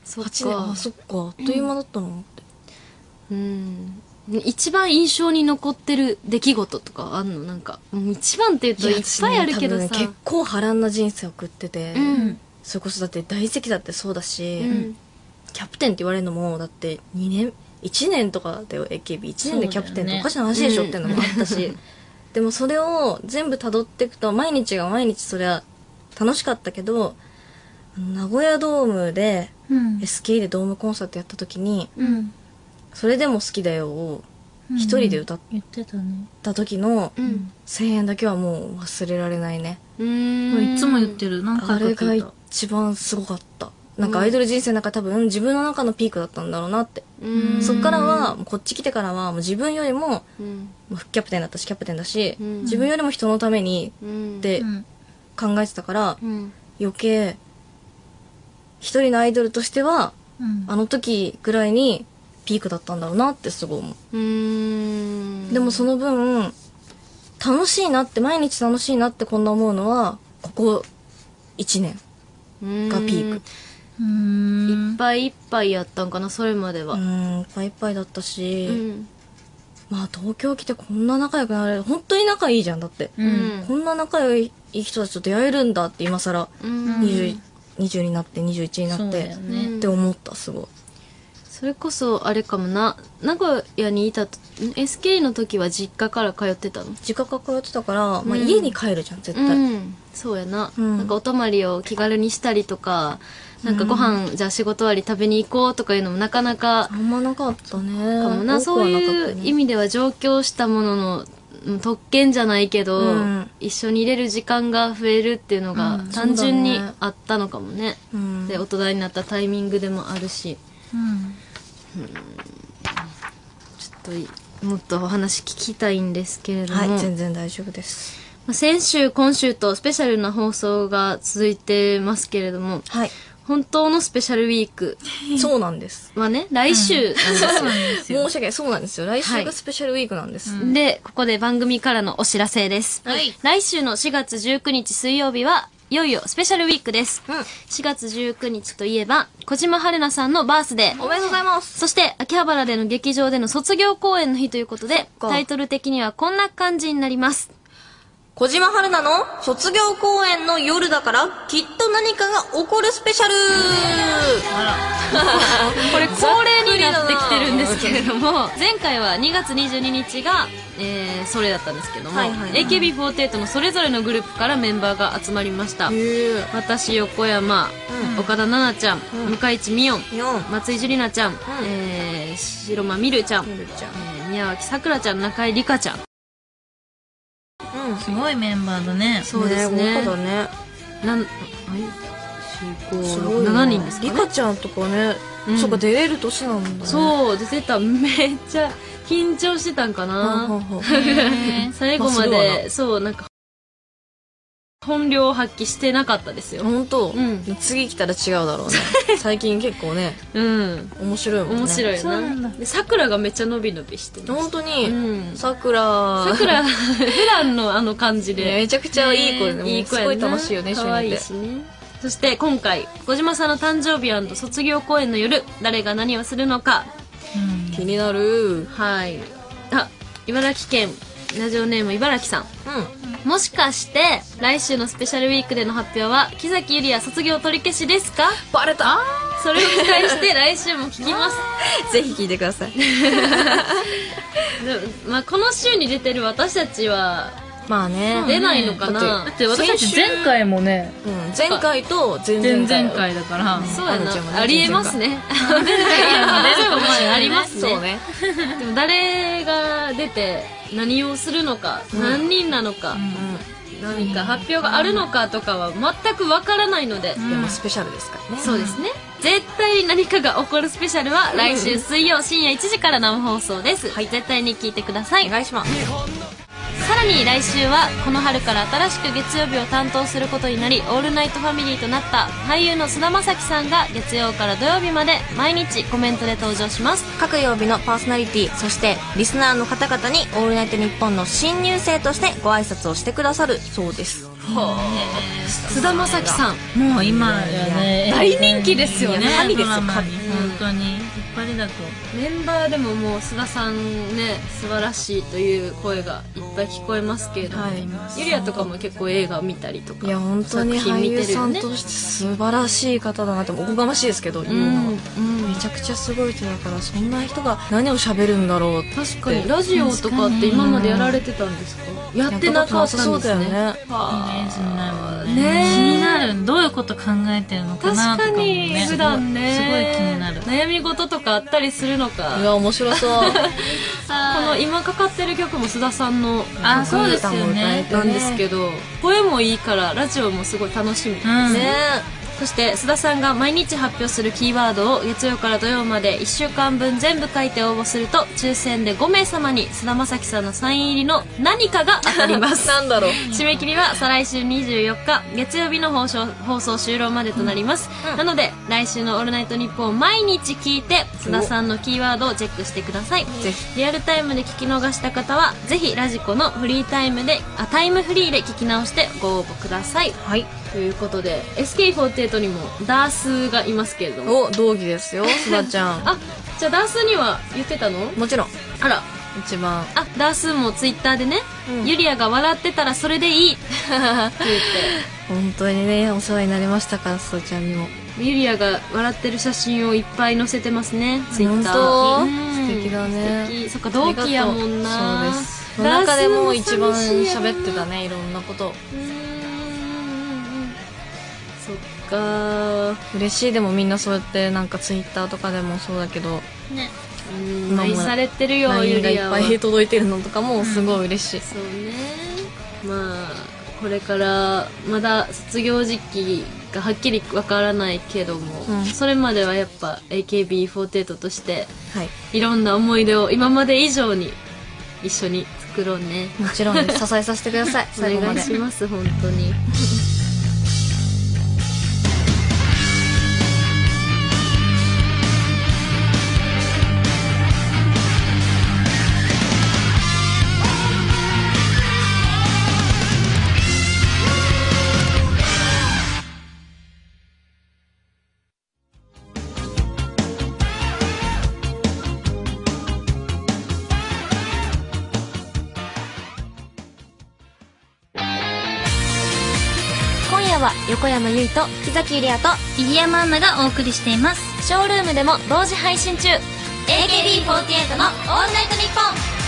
A: そっか
B: はちねん、あそっかあっという間だったのって、
A: うん一番印象に残ってる出来事とかあんの？なんかもう一番って言うといっぱいあるけどさ、
B: いや私ね多分ね結構波乱な人生を送ってて、
A: うん
B: それこそだって大籍だってそうだし、
A: うん
B: キャプテンって言われるのもだってにねんいちねんとかだよ エーケービーいちねんでキャプテンっておかしな話でしょっていうのもあったし、でもそれを全部辿っていくと毎日が毎日そりゃ楽しかったけど、名古屋ドームで
C: うん
B: エスケーイー でドームコンサートやった時に
C: うん
B: 「それでも好きだよ」を一人で歌っ
C: 言ってたね。
B: た時の
A: うん
B: 声援だけはもう忘れられないね。
A: うーん
C: いつも言ってる。なんか
B: あれが一番すごかった。なんかアイドル人生の中多分自分の中のピークだったんだろうなって。
A: うん
B: そっからはもうこっち来てからはもう自分よりも
A: うん
B: もう副キャプテンだったしキャプテンだし、
A: うん
B: 自分よりも人のために
A: うん
B: って
C: うん
B: 考えてたから、
A: うん
B: 余計一人のアイドルとしては
C: うん
B: あの時ぐらいにピークだったんだろうなってすごい思う。
A: うーん
B: でもその分楽しいなって毎日楽しいなってこんな思うのはここいちねんがピーク。
C: うーん
A: いっぱいいっぱいやったんかなそれまでは
B: うーんいっぱいいっぱいだったし、
A: うん
B: まあ東京来てこんな仲良くなれる本当に仲いいじゃんだって、
C: うん
B: こんな仲良い人たちと出会えるんだって今更
A: うん
B: にじゅう、にじゅうになってにじゅういちにな
C: そう
B: って
C: だよね。
B: って思ったすごい。
A: それこそあれかもな名古屋にいたと エスケー の時は実家から通ってたの？
B: 実家から通ってたから、まあ、
A: うん
B: 家に帰るじゃん絶対、
A: うんそうやな、
B: うん
A: なんかお泊まりを気軽にしたりとかなんかご飯、じゃあ仕事終わり食べに行こうとかいうのもなかなか
B: あんまなかったね
A: かもな、
B: 多く
A: そう
B: はなかった
A: いう
B: ね
A: 意味では上京したもののうん特権じゃないけど、
B: うん
A: 一緒に入れる時間が増えるっていうのが
B: うん
A: 単純に
B: そうだね
A: あったのかもね、
B: うん
A: で大人になったタイミングでもあるし
C: うん
A: ちょっといもっとお話聞きたいんですけれども、
B: はい全然大丈夫です。
A: まあ先週今週とスペシャルな放送が続いてますけれども
B: はい
A: 本当のスペシャルウィーク
B: そうなんです。
A: はね来週なんですよ、
C: そうなんですよ。
B: 申し訳ないそうなんですよ来週
A: はい
B: がスペシャルウィークなんです、
A: でここで番組からのお知らせです、
C: はい
A: 来週のしがつじゅうくにち水曜日はいよいよスペシャルウィークです、
B: うん
A: しがつじゅうくにちといえば小島春菜さんのバースデー
B: おめでとうございます。
A: そして秋葉原での劇場での卒業公演の日ということで
B: か
A: タイトル的にはこんな感じになります。
B: 小島春菜の卒業公演の夜だからきっと何かが起こるスペシャル
A: これ恒例になってきてるんですけれども前回はにがつにじゅうににちが、えーそれだったんですけども、
B: はいはいはい
A: エーケービーフォーティーエイト のそれぞれのグループからメンバーが集まりました。
B: へえ
A: 私横山、
B: うん
A: 岡田奈々ちゃん、
B: うん
A: 向井地美音、
B: よん
A: 松井樹里奈ちゃん、えー、白間みるちゃん、
B: みるちゃん
A: えー宮脇さくらちゃん、中井里香ちゃん。
B: うん
C: すごいメンバーだね。
A: そうですね。
B: 豪華だね
A: なん、はい、
B: す
A: よん、ご、ろく、
B: ごいな
A: ななにんですかね。
B: リカちゃんとかね、
A: うん
B: そっか出れる年なんだねう
A: そう、出てた。めっちゃ緊張してたんかな。
C: へー
A: 最後ま
B: まあすごいわ
A: で、そう、なんか、本領を発揮してなかったですよ。
B: 本当、
A: うん
B: 次来たら違うだろうね最近結構ね
A: うん。
B: 面白いもんね
A: 面白い
C: そうなんだ
A: な。で、桜がめっちゃ伸び伸びしてる。
B: 本当に、
A: うん。
B: さくら
A: 桜、普段のあの感じで。
B: めちゃくちゃいい子で、ね、
A: いい子やな。
B: すごい楽しいよね一緒
A: 可愛
B: にいて
A: いしね。そして今回、小島さんの誕生日&卒業公演の夜、誰が何をするのか。
C: うん
B: 気になる
A: はい。あ、茨城県、ラジオネーム茨城さん。
B: うん
A: もしかして、来週のスペシャルウィークでの発表は、木崎ゆりや卒業取り消しですか？
B: バレた
A: それを期待して来週も聞きます。
B: ぜひ聞いてください
A: でまあ、この週に出てる私たちは、
B: まあね
A: 出ないのかな、
B: だ
C: だって私たち前回もね、
B: うん、前回と前
C: 前
B: 々回
C: 々回だから。
A: そうや
B: あのちゃんもね
A: な。ありえますね。出るかもありますね。
B: そうね
A: でも誰が出て何をするのか、何人なのか、何か発表があるのかとかは全くわからないので、
B: でもスペシャルですからね
A: そうですね。絶対何かが起こるスペシャルは来週水曜深夜いちじから生放送です。絶対に聞いてください。
B: お願いします
A: さらに来週はこの春から新しく月曜日を担当することになりオールナイトファミリーとなった俳優の菅田将暉さんが月曜から土曜日まで毎日コメントで登場します。
D: 各曜日のパーソナリティ、そしてリスナーの方々にオールナイトニッポンの新入生としてご挨拶をしてくださるそうです。
A: 菅田将暉さん
C: もう今やね
A: 大人気ですよね。
C: 神ですよ、神。本当に引っ張りだこ。
A: メンバーでももう須田さんね素晴らしいという声がいっぱい聞こえますけれども、ゆりやとかも結構映画見たりとか、
B: いや本当に俳優さんとして素晴らしい方だなって、おこがましいですけど言うのは、めちゃくちゃすごい人だから、そんな人が何を喋るんだろうって。
A: 確かにラジオとかって今までやられてたんですか？やってなかったんですね。
B: そうだよね。
C: イメージになるもんね。気になる。どういうこと考えてるのかなとかもね。
A: 確かに普段ね
C: すごい気になる。
A: 悩み事とかあったりするのか。
B: いや面白そう。こ
A: の今かかってる曲も須田さんの
C: あ、そうですよね。
A: なんですけど、声もいいからラジオもすごい楽しみですね。そして須田さんが毎日発表するキーワードを月曜から土曜までいっしゅうかんぶん全部書いて応募すると、抽選でごめいさまに須田将暉さんのサイン入りの何かが当たります。
B: なんだろう。
A: 締め切りは再来週にじゅうよっか月曜日の放送放送終了までとなります、うん、なので来週の「オールナイトニッポン」を毎日聞いて須田さんのキーワードをチェックしてください。ぜひリアルタイムで聞き逃した方はぜひラジコのフリータイムであタイムフリーで聞き直してご応募ください。
B: はい、
A: ということで エスケーフォーティーエイト にもダースがいますけれども、
B: お同期ですよ須田ちゃん。
A: あ、じゃあダースには言ってたの？
B: もちろん。
A: あら
B: 一番。
A: あ、ダースもツイッターでね、うん、ユリアが笑ってたらそれでいいって言って
B: 本当にねお世話になりましたから、須田ちゃんにも。
A: ユリアが笑ってる写真をいっぱい載せてますね、ツイッター。
B: 本当素敵だね。
A: 素敵。そっか同期やもんな。
B: そうです。その中でも一番喋ってたね、いろんなこと。
A: そっか。
B: 嬉しい。でもみんなそうやってなんかツイッターとかでもそうだけど
C: ね、
A: うん、愛されてるよ、ユリアは。
B: いっぱい届いてるのとかもすごい嬉しい、うん、
A: そうね。まあこれからまだ卒業時期がはっきりわからないけども、うん、それまではやっぱ エーケービーフォーティーエイト として、はい、いろんな思い出を今まで以上に一緒に作ろうね。
B: もちろんです。支えさせてください。
A: お願いします本当に。
D: 横山由依と木崎ゆりあと
C: 入山アンナがお送りしています。
D: ショールームでも同時配信中 エーケービーフォーティーエイト のオールナイトニッポ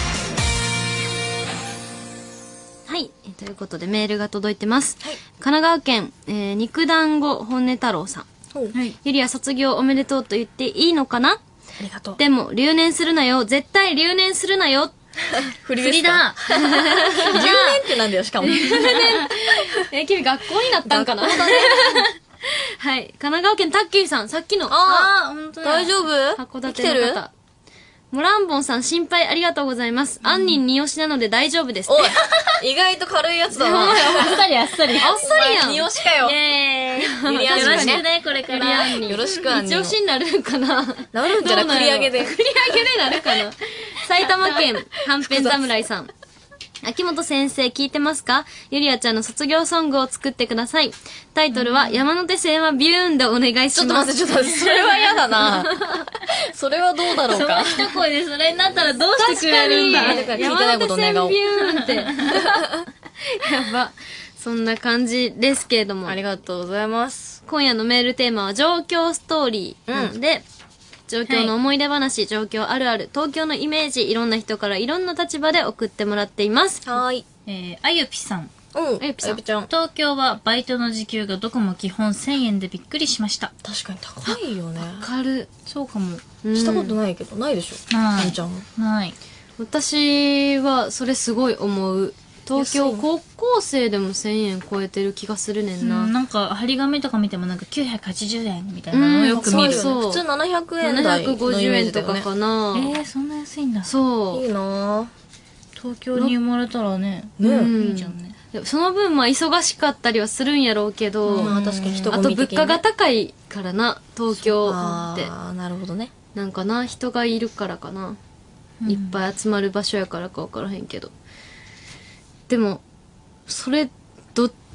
D: ン。
A: はい、ということでメールが届いてます、はい、神奈川県、えー、肉団子本音太郎さん、はい、ゆりあ卒業おめでとうと言っていいのかな。あ
B: りがとう。
A: でも留年するなよ、絶対留年するなよ。
B: 振りですか？留年ってなんだよ、しかも。
A: え、君学校になったんかな？はい、神奈川県タッキーさん、さっきの。
B: ああ、本当に。大丈夫？
A: 函館の方。モランボンさん、心配ありがとうございます。杏仁二押しなので大丈夫です。
B: おい、意外と軽いやつだな。
A: あっさりあっさり。あっさりやん。
B: 二押しかよ。
C: イェーイ。よろしくね、これから。
B: よろしく、杏仁。
A: 一押しになるんかな？
B: なるんじゃない？繰り上げで。
A: 繰り上げでなるかな？埼玉県、はんぺん侍さん。秋元先生聞いてますか？ゆりあちゃんの卒業ソングを作ってください。タイトルは、山手線はビューンでお願いします。
B: ちょっと待って、ちょっと待って、それは嫌だな。それはどうだろうか。
C: その一声でそれになったらどうしてくれるんだ。
A: 山手線ビューンって。やば。そんな感じですけれども。
B: ありがとうございます。
A: 今夜のメールテーマは、状況ストーリーなので、うん、状況の思い出話、はい、状況あるある、東京のイメージ、いろんな人からいろんな立場で送ってもらっています。
B: はい。
C: えー、あゆぴさん。
B: うん。あゆぴさん。
C: 東京はバイトの時給がどこも基本せんえんでびっくりしました。
B: 確かに高いよね。
A: わかる。
C: そうかも。
B: したことないけど、ないでしょ。
C: ない。
B: ちゃんも。
C: ない。
A: 私はそれすごい思う。東京高校生でもせんえん超えてる気がするねんな、
C: うん、なんか張り紙とか見てもなんかきゅうひゃくはちじゅうえんみたいなのをよく見る、うん、
B: そうそう、普通ななひゃくえん台のイメージだよね。
A: ななひゃくごじゅうえんとかかな。
C: えー、そんな安いんだ。
A: そう
B: いいな。
C: 東京に生まれたらね、
B: ね、
C: うん、いいじゃんね。
A: その分まあ忙しかったりはするんやろうけど、
B: まあ確かに人
A: あと物価が高いからな、東京って。
B: ああ、なるほどね。
A: なんかな、人がいるからかな、うん、いっぱい集まる場所やからか分からへんけど、でもそれどっ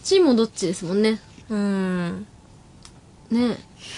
A: ちもどっちですもんね。
B: うーん。
A: ね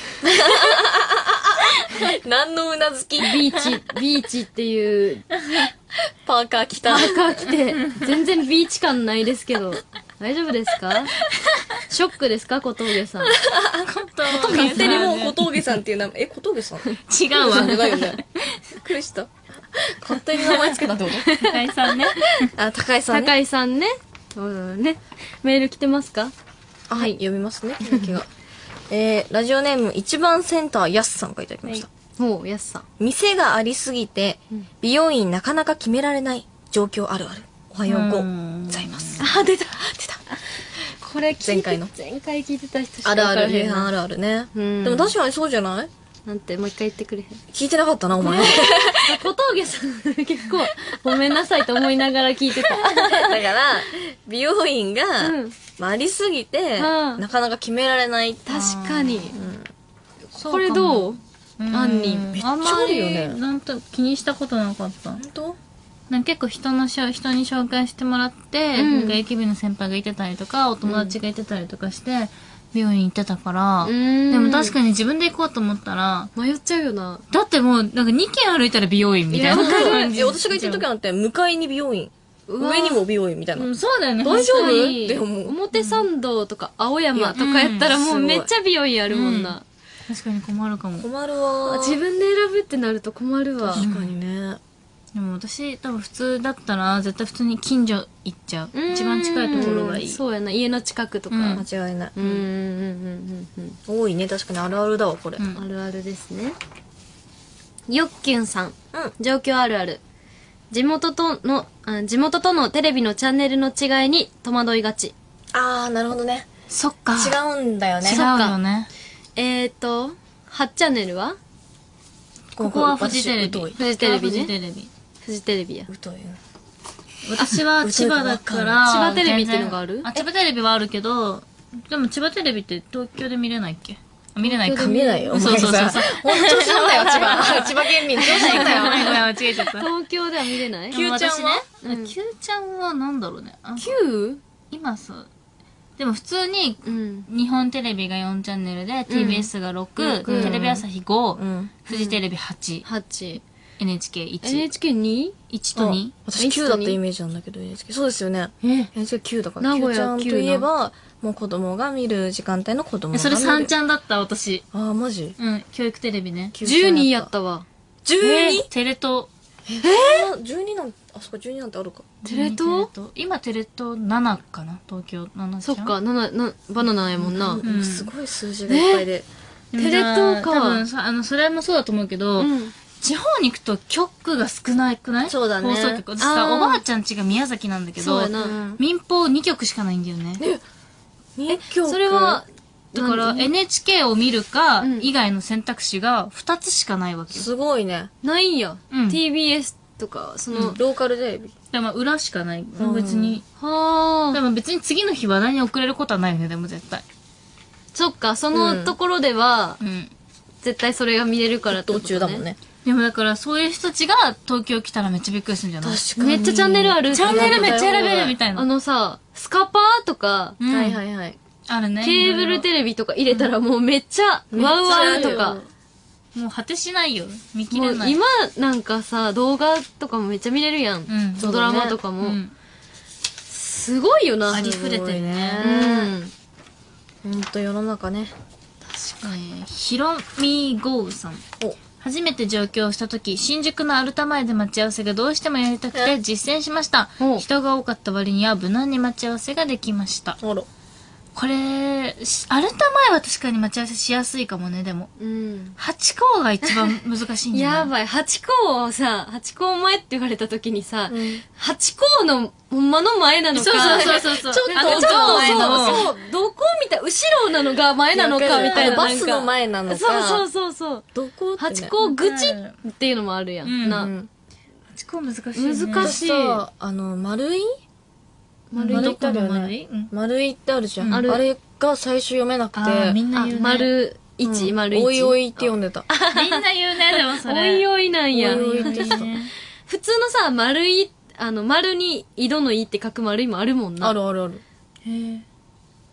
B: 何のうなずき
A: ビーチ、ビーチっていう
B: パーカー着た。
A: パーカー着て、全然ビーチ感ないですけど、大丈夫ですか？ショックですか小峠さん。
B: 勝手にもう小峠さんっていう名前。え、小峠さん
C: 違うわ。
B: じゃないよね。びっくりした。勝手に名前つけたってこ
C: 高井さんね。
B: とあ、高井さんね。
A: 高井さんね。うんね。メール来てますか？
B: あはい、読みますね。気がえー、ラジオネーム一番センターやすさんからいただきました。
A: もう、やすさん。
B: 店がありすぎて、美容院なかなか決められない状況あるある。おはようございます。
A: あ、出た出たこれ聞いて、
B: 前回の
A: 前回聞いてた人しか
B: あるある、
A: 分からへんな
B: 批判あるあるね。
A: うん
B: でも確かにそうじゃない？
A: なんて、もう一回言ってくれへん。
B: 聞いてなかったな、お前。
A: 小峠さん、結構、ごめんなさいと思いながら聞いてた。
B: だから、美容院が、
A: うん
B: まあ、ありすぎて、
A: はあ
B: なかなか決められない。
A: 確かに。
C: そう
A: これどう
C: うん
A: 杏仁
B: めっちゃ
C: あんま
B: あるよね
C: り、なんと気にしたことなかった。
B: 本当？
C: なんか結構人のしょ人に紹介してもらって、
A: うん
C: なんか エーケービー の先輩がいてたりとか、お友達がいてたりとかして、美容院行ってたから、
A: ん
C: でも確かに自分で行こうと思ったら、
A: 迷っちゃうよな。
C: だってもう、なんかにけん歩いたら美容院みたいない
A: やわかる
C: 感じ。
B: え、私が行った時なんて、向かいに美容院。
A: うわ
B: 上にも美容院みたいな。
C: うん、そうだよね。
B: 大丈夫
C: 確かに
B: でももう
A: 表参道とか青山とかやったらもうめっちゃ美容院あるもんな。
C: 確かに困るかも。
B: 困るわー。
A: 自分で選ぶってなると困るわ。
B: 確かにね。
C: でも私、多分普通だったら、絶対普通に近所行っちゃう。一番近いところがいい。
A: そうやな、家の近くとか。
C: うん
B: 間違いない。
A: うんうんうんうんうん
B: 多いね。確かにあるあるだわ、これ。
C: うん
A: あるあるですね。よっきゅんさん。
B: うん。
A: 状況あるある。地元との、あ地元とのテレビのチャンネルの違いに戸惑いがち。
B: あー、なるほどね。
C: そっか。
B: 違うんだよね。
C: 違うよね。
A: えーと、はちチャンネルは
C: ここはフジテレビ。
B: 私疎い
A: フジテレビね
C: フジテレビ。
A: フジテレビや。
B: 疎いよ。
C: 私は千葉だから。
A: 千葉テレビっていうのがある
C: 全然あ、千葉テレビはあるけど、でも千葉テレビって東京で見れないっけ？あ見れないか。
B: 見えないよ。
C: そうそうそうそう。
B: ほんと調子なんだよ、千葉。千葉県民調子なんだよ。
C: ごめんごめん、間違えちゃった。
A: 東京では見れない
B: キューちゃんは
C: 私ね、キューちゃんはなんだろうね。あ
A: ?Q?
C: 今さ、でも普通に
A: うん。
C: 日本テレビがよんチャンネルで、ティービーエス がろく、
A: うん
C: テレビ朝日ご、
B: うん。
C: フジテレビはち、
A: はち。
C: エヌエイチケーいち、
A: エヌエイチケーに?
C: いちとに。
B: 私きゅうだったイメージなんだけど、エヌエイチケー。そうですよね。
A: え
B: エヌエイチケーきゅうだから。
A: 名古屋
B: きゅうちゃんといえば、もう子供が見る時間帯の子供が見る。
C: それさんち
B: ゃん。
C: ゃんだった、私。
B: あー、マジ
C: うん、教育テレビね。
B: きゅう
A: じゅうにやったわ。
B: じゅうに?
C: テレ東。
B: えー、じゅうになんて、あ、そっか、じゅうになんてあるか。
A: テレ東
C: 今テレ東ななかな東京ななちゃん
A: そっか、なな、な、バナナやもんな。
B: うんすごい数字がいっぱいで。
C: でも
A: テレ東か
C: 多分さ、あの、それもそうだと思うけど、
A: うん。
C: 地方に行くと局が少なくない
B: そうだね
C: 放送局。私さ、
A: あー
C: おばあちゃん家が宮崎なんだけど
A: そうや、な。
C: 民放にきょくしかないんだよね。
B: え、
A: それは、
C: だから
A: なん
C: エヌエイチケー を見るか、
A: うん
C: 以外の選択肢がふたつしかないわけよ。
B: すごいね。
A: ないんや。
C: うん
A: ティービーエス とか、その、
B: ローカルテレビ。
C: でも裏しかない。別に。
A: はあ。
C: でも別に次の日話題に送れることはないよね、でも絶対。
A: そっか、そのところでは、
C: うん。
A: 絶対それが見れるからってこと
B: 途中だもん。ね。
C: でもだからそういう人たちが東京来たらめっちゃびっくりするんじゃない
B: 確かに。
A: めっちゃチャンネルある。
C: チャンネルめっちゃ選べるみたいな。
A: あのさ、スカパーとか、
C: うん
B: はいはいはい。
C: あるね。
A: ケーブルテレビとか入れたらもうめっちゃ、ワウワウとか。
C: もう果てしないよ。見切
A: もう
C: れない。
A: 今なんかさ、動画とかもめっちゃ見れるやん。
C: うん
A: ドラマとかも。
C: うん。
A: すごいよな。
C: ありふれてるね。
A: うん。
B: ほんと世の中ね。
C: 確かに。ひろみごうさん。
B: お、
C: 初めて上京した時、新宿のアルタ前で待ち合わせがどうしてもやりたくて実践しました
A: お。
C: 人が多かった割には無難に待ち合わせができました。
B: あら。
C: これ、しアルタ前は確かに待ち合わせしやすいかもね、でも。
A: うん。
C: ハチ公が一番難しいんじゃない
A: やばい。ハチ公をさ、ハチ公前って言われた時にさ、
B: ん
A: ハチ公のほんまの前なのか。
C: そうそうそうそうそう。
A: ちょっと、
C: あの
A: ちょっと
C: 前の
A: そう、そう、どこみたい、後ろなのが前なのかみたいな。
B: バスの前なのか。
A: そうそうそうそう。
B: どこってね
A: ハチ公口っていうのもあるやん。
C: うん
A: な。
B: うん。
C: ハチ公難しい、ね。
A: 難しい
B: さ、あの、丸い
C: 丸い
B: 丸いってあるよ
C: 丸
B: ね
C: いうん。
B: 丸いってあるじゃん。
C: うん
B: あれが最初読めなくて。
C: あーみんな
A: あ
C: 言うね。
A: 丸一、
B: うん
A: 丸一。
B: おいおいって読んでた。
C: みんな言うね、でもそれ。
A: おいおいなんや。
B: おいおいってさ
C: ね
A: 普通のさ、丸い、あの、丸に井戸の井って書く丸いもあるもんな。
B: あるあるある。
C: へえ。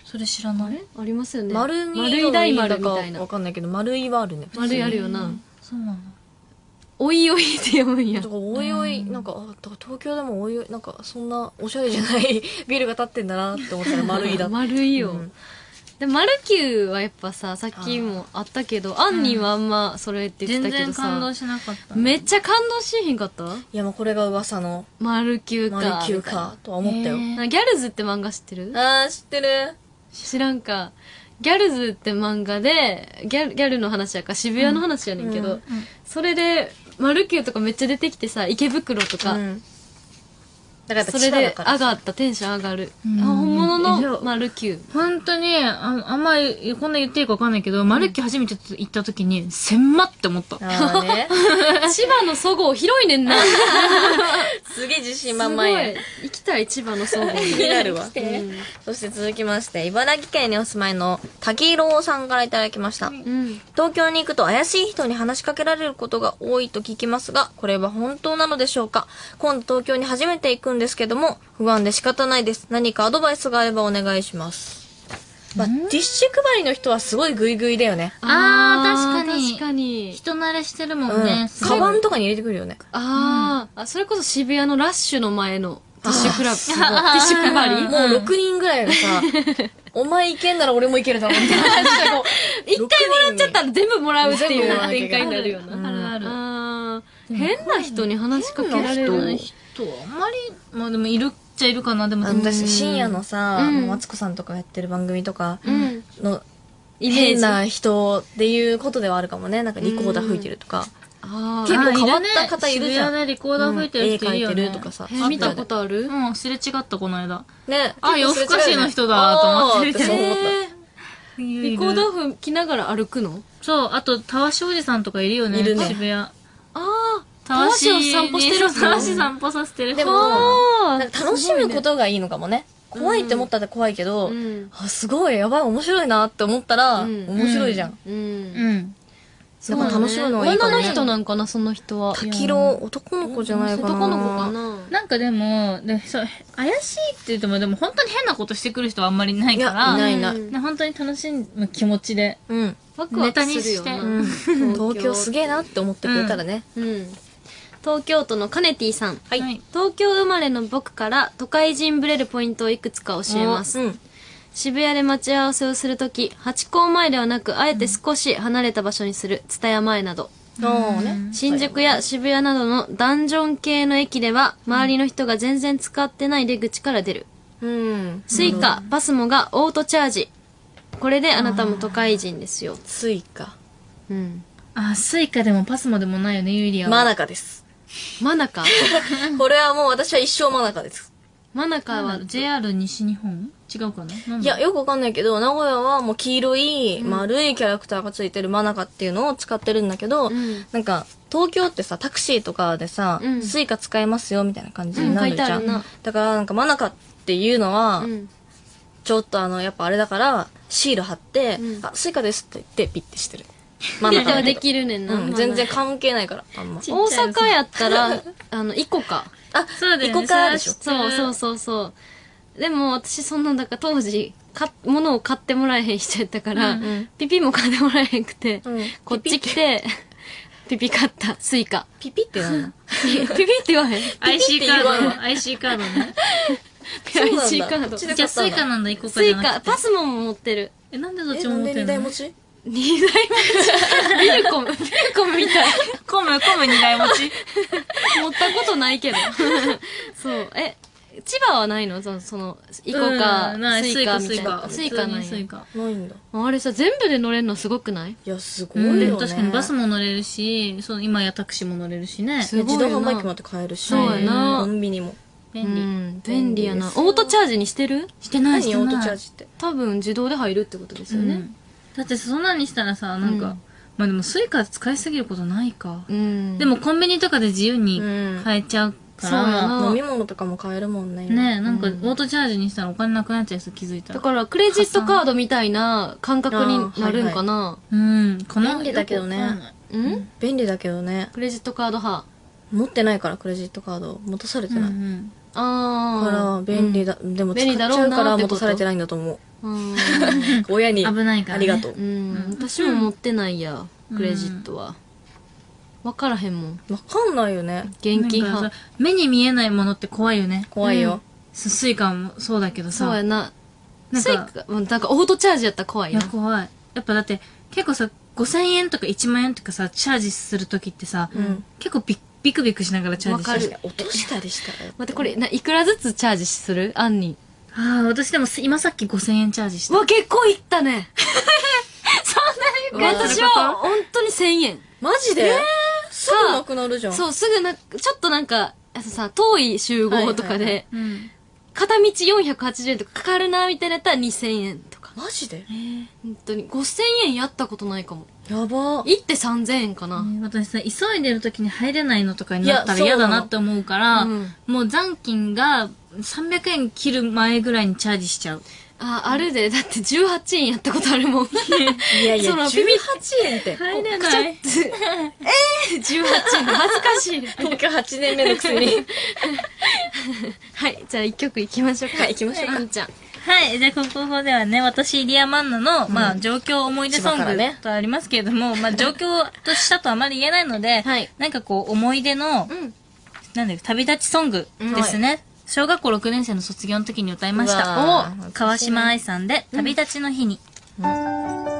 C: それ知らない。
A: ありますよね。
B: 丸に
A: 丸い大丸みたいな。
B: わかんないけど、丸いはあるね。
A: 丸いあるよな。
C: そうなの。
A: おいおいって読むんや。
B: だからおいおい、なんか、あ、だから東京でもおいおい、なんかそんなおしゃれじゃないビルが建ってんだなって思ったら丸いだった。
A: 丸いよ。
B: うん、
A: で、丸九はやっぱさ、さっきもあったけど、アンニーはあんまそれって言ってたけどさ。
C: 全然感動しなかった。
A: めっちゃ感動しへんかった？
B: いや、もうこれが噂の。
A: 丸九か。
B: 丸九か、とは思ったよ。
A: ギャルズって漫画知ってる？
B: あー、知ってる。
A: 知らんか。ギャルズって漫画で、ギャル、ギャルの話やから渋谷の話やねんけど、うんうん、それで、丸九とかめっちゃ出てきてさ、池袋とか。うん、だからそれで上がった、テンション上がる。うん、本物の丸九。
C: 本当に、あ、あんまり、こんな言っていいかわかんないけど、丸九初めて行った時に、千万って思った。あね、
A: 千葉のそごう広いねんな。
B: すげえ自信満々や。
A: 行きたい、千葉のそごう
B: になるわ。うん、そして続きまして、茨城県にお住まいの滝郎さんからいただきました。うん、東京に行くと怪しい人に話しかけられることが多いと聞きますが、これは本当なのでしょうか？今度東京に初めて行くんですけども、不安で仕方ないです。何かアドバイスがあればお願いします。まあ、ティッシュ配りの人はすごいグイグイだよね。
C: あー、確かに。
A: 確かに。
C: 人慣れしてるもんね。
B: うん、カバンとかに入れてくるよね。
A: あー、うん、あ、それこそ渋谷のラッシュの前のティッシュクラブ。ティッシュ配り
B: もうろくにんぐらいがさ、お前いけんなら俺もいけるだろうみたいな感じでこう、
A: 一回もらっちゃったら全部もらうっていう展開になるよな。
C: あるある。
A: あー、変な人に話しかけられる
C: 人はあんまり、まあでもいるっちゃいるかな。でも
B: 私深夜のさ、マツコさんとかやってる番組とかの変な人っていうことではあるかもね。なんかリコーダー吹いてるとか。結構変わった方いるじゃん。
C: 渋谷でリコーダー吹いてる人いるよね。
B: 絵描いてるとかさ。
A: 見たことある？
C: うん、すれ違ったこの間。
B: ね。
C: あ、夜更かしの人だと思って。
B: そう思った。
A: リコーダー吹きながら歩くの？
C: そう、あと、たわしおじさんとかいるよね。いるね。渋谷。あ
A: あ。
C: たわしを散歩してる。たわし散歩させてる。
B: でも、なんか楽しむことがいいのかもね。怖いって思ったら怖いけど、あ、すごい、やばい、面白いなって思ったら、面白いじゃん。うん。だから楽しむのはいいかもね。
A: 女の人なんかな、その人は。
B: 滝郎、男の子じゃないかな。
A: 男の子かな。
C: なんかでも、でそう怪しいって言っても、でも本当に変なことしてくる人はあんまりいないから。
B: いないいない。
C: 本当に楽しむ気持ちで。
B: うん。
C: ネタにして。
B: 東京すげえなって思ってくれたらね。
A: うん。東京都のカネティさん。はい。東京生まれの僕から都会人ぶれるポイントをいくつか教えます。うん、渋谷で待ち合わせをするとき、ハチ公前ではなく、あえて少し離れた場所にする、蔦屋前など。うん、新宿や渋谷などのダンジョン系の駅では、周りの人が全然使ってない出口から出る。うん、スイカ、パスモがオートチャージ。これであなたも都会人ですよ。
B: スイカ。
C: うん。あ、スイカでもパスモでもないよね、ユーリアは。
B: マナカです。
A: マナカ
B: これはもう私は一生マナカです。
A: マナカは
C: ジェイアール 西日本違うかな。
B: いや、よくわかんないけど、名古屋はもう黄色い丸いキャラクターがついてるマナカっていうのを使ってるんだけど、うん、なんか、東京ってさ、タクシーとかでさ、うん、スイカ使えますよみたいな感じになるじゃん。うん、だからなんかマナカっていうのは、うん、ちょっとあの、やっぱあれだから、シール貼って、うん、あ、スイカですって言ってピッてしてる。
A: マナカできるねんな。
B: うん、全然関係ないから、あんま。
A: 大阪やったら、あの、イコカ。
B: あ、そうだよね。イコカでしょ。
A: そうそうそうそう。でも私そんなんだから当時、か、物を買ってもらえへん人やったから、うんうん、ピピも買ってもらえへんくて、うん、こっち来て、ピピ買った、スイカ。
B: ピピって何の
A: ピピって言わへん
C: アイシー カード、アイシー カードね。
A: アイシー カード。
C: じゃあスイカなんだ、イコカじゃなくて。
A: スイカ、パスモも持ってる。
C: え、なんでどっちも持ってるの？
B: え、なんで二台持ち？
A: 二台持ちビルコム、ビルコムみたい。
C: コム、コム二台持ち
A: 持ったことないけど。そう。え、千葉はないのその、その、イコか、スイカみたいな。スイカない。
B: スイカ。ないんだ。
A: あれさ、全部で乗れるのすごくない？
B: いや、すごいよね。うん、
C: 確かにバスも乗れるし、そう、今やタクシーも乗れるしね。
B: すごいな。自動販売機もあって買えるし。
A: そうやな。
B: コンビニも。
A: 便利。うん、便利やな。オートチャージにしてる？
C: してない。
B: 何オートチャージって。
A: 多分自動で入るってことですよね。うん
C: だってそんなにしたらさ、なんか、うん、まあでもスイカ使いすぎることないか。うん、でもコンビニとかで自由に買えちゃうから。
B: うん、飲み物とかも買えるもんね。
C: ねえ、なんかオートチャージにしたらお金なくなっちゃいそう、気づいたら。
A: だからクレジットカードみたいな感覚になるんかな。はいはい、
B: うん。便利だけどね。うん、便利だけどね。
A: クレジットカード派。
B: 持ってないからクレジットカード持たされてない。うんうん、
A: ああ。
B: から便利だ、うん、でも使っちゃうから持たされてないんだと思う。 親に。
C: 危ないからね。
B: ありがとう。
A: うん。私も持ってないや、クレジットは。わからへんもん。
B: わかんないよね。
A: 現金派。
C: 目に見えないものって怖いよね。
B: 怖いよ。
C: スイカもそうだけどさ。
A: そうやな。スイカ、なんかオートチャージやったら怖い
C: な。いや、怖い。やっぱだって、結構さ、ごせんえんとかいちまんえんとかさ、チャージするときってさ、結構ビビクビクしながらチャージして
B: る。落としたりしたら。
A: 待って、これ、いくらずつチャージするアンに。
C: ああ、私でも今さっきごせんえんチャージした。
A: うわ、結構いったね。そんなに私は、本当にせんえん。
B: マジですぐなくなるじゃん。
A: そう、すぐな、ちょっとなんか、さ、遠い集合とかで、片道よんひゃくはちじゅうえんとかかかるな、みたいなやったらにせんえんとか。
B: マジで
A: 本当に。ごせんえんやったことないかも。
B: やば。
A: 行ってさんぜんえんかな。
C: 私さ、急いでる時に入れないのとかになったら嫌だなって思うから、もう残金がさんびゃくえん切る前ぐらいにチャージしちゃう。
A: あ、あるで。だってじゅうはちえんやったことあるもん。
B: いやいや、じゅうはちえんって。
C: 入れない。
A: えー、じゅうはちえん恥ずかしい。
B: 東京はちねんめのくせに。
A: はい、じゃあ一曲いきましょうか。
B: はい、いきましょうか。
A: あんちゃん。
C: はい。じゃあ、国語ではね、私、イリアマンナの、うん、まあ、状況思い出ソングとありますけれども、ね、まあ、状況としたとあまり言えないので、はい、なんかこう、思い出の、うん、なんだよ、旅立ちソングですね。はい、小学校ろくねん生の卒業の時に歌いました。お川島愛さんで、旅立ちの日に。うんうん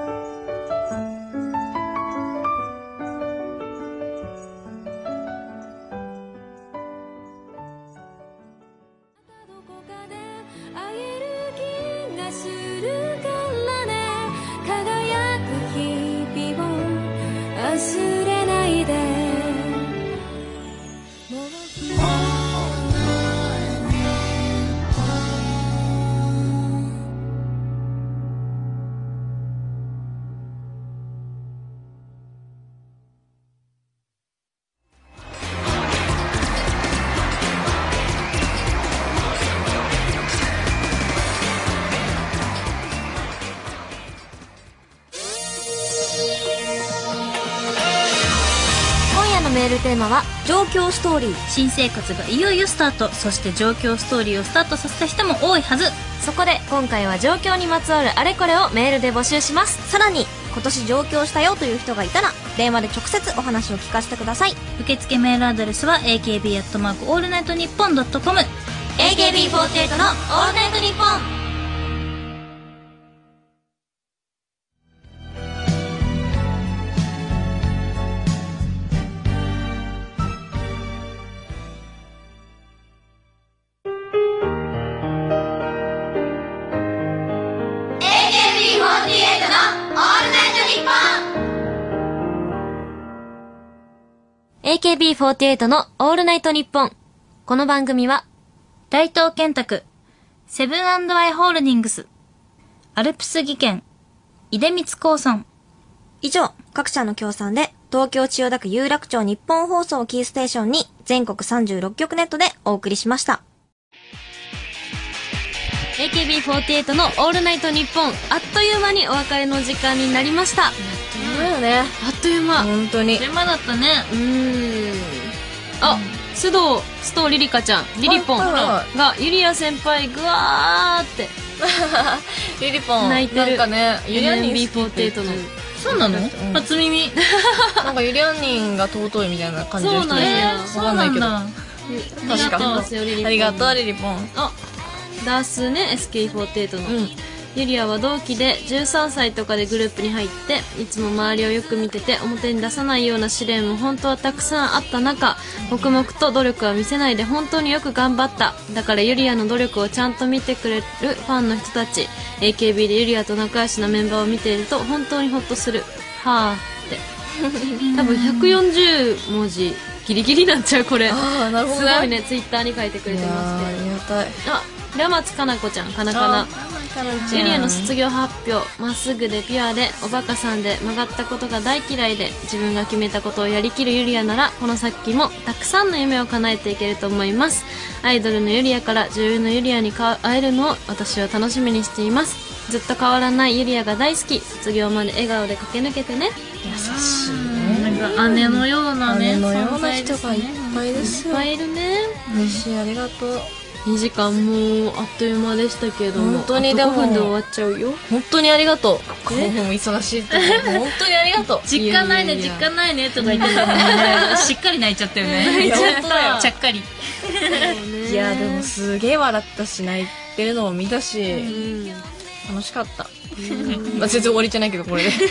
D: メールテーマは上京ストーリー。
C: 新生活がいよいよスタート。そして上京ストーリーをスタートさせた人も多いはず。
D: そこで今回は上京にまつわるあれこれをメールで募集します。さらに今年上京したよという人がいたら電話で直接お話を聞かせてください。
C: 受付メールアドレスは エーケービー アットマークオールナイトニッポンドットコム エ
D: ーケービーフォーティーエイト のオールナイトニッポン。
A: エーケービーフォーティーエイト のオールナイトニッポン。この番組は、
C: 大東建託、セブン&アイホールディングス、アルプス技研、出光興産。
D: 以上、各社の協賛で、東京千代田区有楽町日本放送キーステーションに全国さんじゅうろっきょくネットでお送りしました。
A: エーケービーフォーティーエイト のオールナイトニッポン。あっという間にお別れの時間になりました。
B: だよね。
A: あっという間。
B: 本当に。
C: あっという間だったね。
A: うーん。あ、須藤、須藤リリカちゃん、リリポンが、ゆりや先輩、ぐわーって。
B: リリポン。
A: 泣いてる。
B: なんかね、
A: ゆりやん ビーフォーティーエイト の。
C: そうなの？初耳。
B: なんかゆりやん人が尊いみたいな感じの人ですね。わかんないけど。確かに。ありがとう、リリポン。
A: あ、ダースね、エスケーフォーティーエイト の。ゆりやは同期でじゅうさんさいとかでグループに入っていつも周りをよく見てて表に出さないような試練も本当はたくさんあった中黙々と努力は見せないで本当によく頑張った。だからゆりやの努力をちゃんと見てくれるファンの人たち エーケービー でゆりやと仲良しなメンバーを見ていると本当にホッとするはーって多分ひゃくよんじゅうもじギリギリなんちゃうこれ。
B: ああなるほど、ね、
A: すごいねツイッターに書いてくれてますけど。
B: ありがたい。
A: あ平松かな子ちゃんかなかなゆりやの卒業発表まっすぐでピュアでおバカさんで曲がったことが大嫌いで自分が決めたことをやりきるゆりやならこの先もたくさんの夢を叶えていけると思います。アイドルのゆりやから女優のゆりやに会えるのを私は楽しみにしています。ずっと変わらないゆりやが大好き。卒業まで笑顔で駆け抜けてね。
B: 優しいね。
C: なんか姉のようなね
B: 姉のような人がいっぱいですよ。
A: いっぱいいるね。
B: 嬉しい、ありがとう。
A: にじかんもうあっという間でしたけども、
B: 本当にでも
A: あとごふんで終わっちゃうよ。
B: 本当にありがとう。ごふん忙しいって本当にありがとう。
C: 実家ないね実家ないねとか言ってたのにね、しっかり泣いちゃったよね。
B: 泣いちゃった
C: ちゃっかり。
B: いやでもすげえ笑ったし泣いてるのも見たし、楽しかった。まあ全然終わりじゃないけどこれで。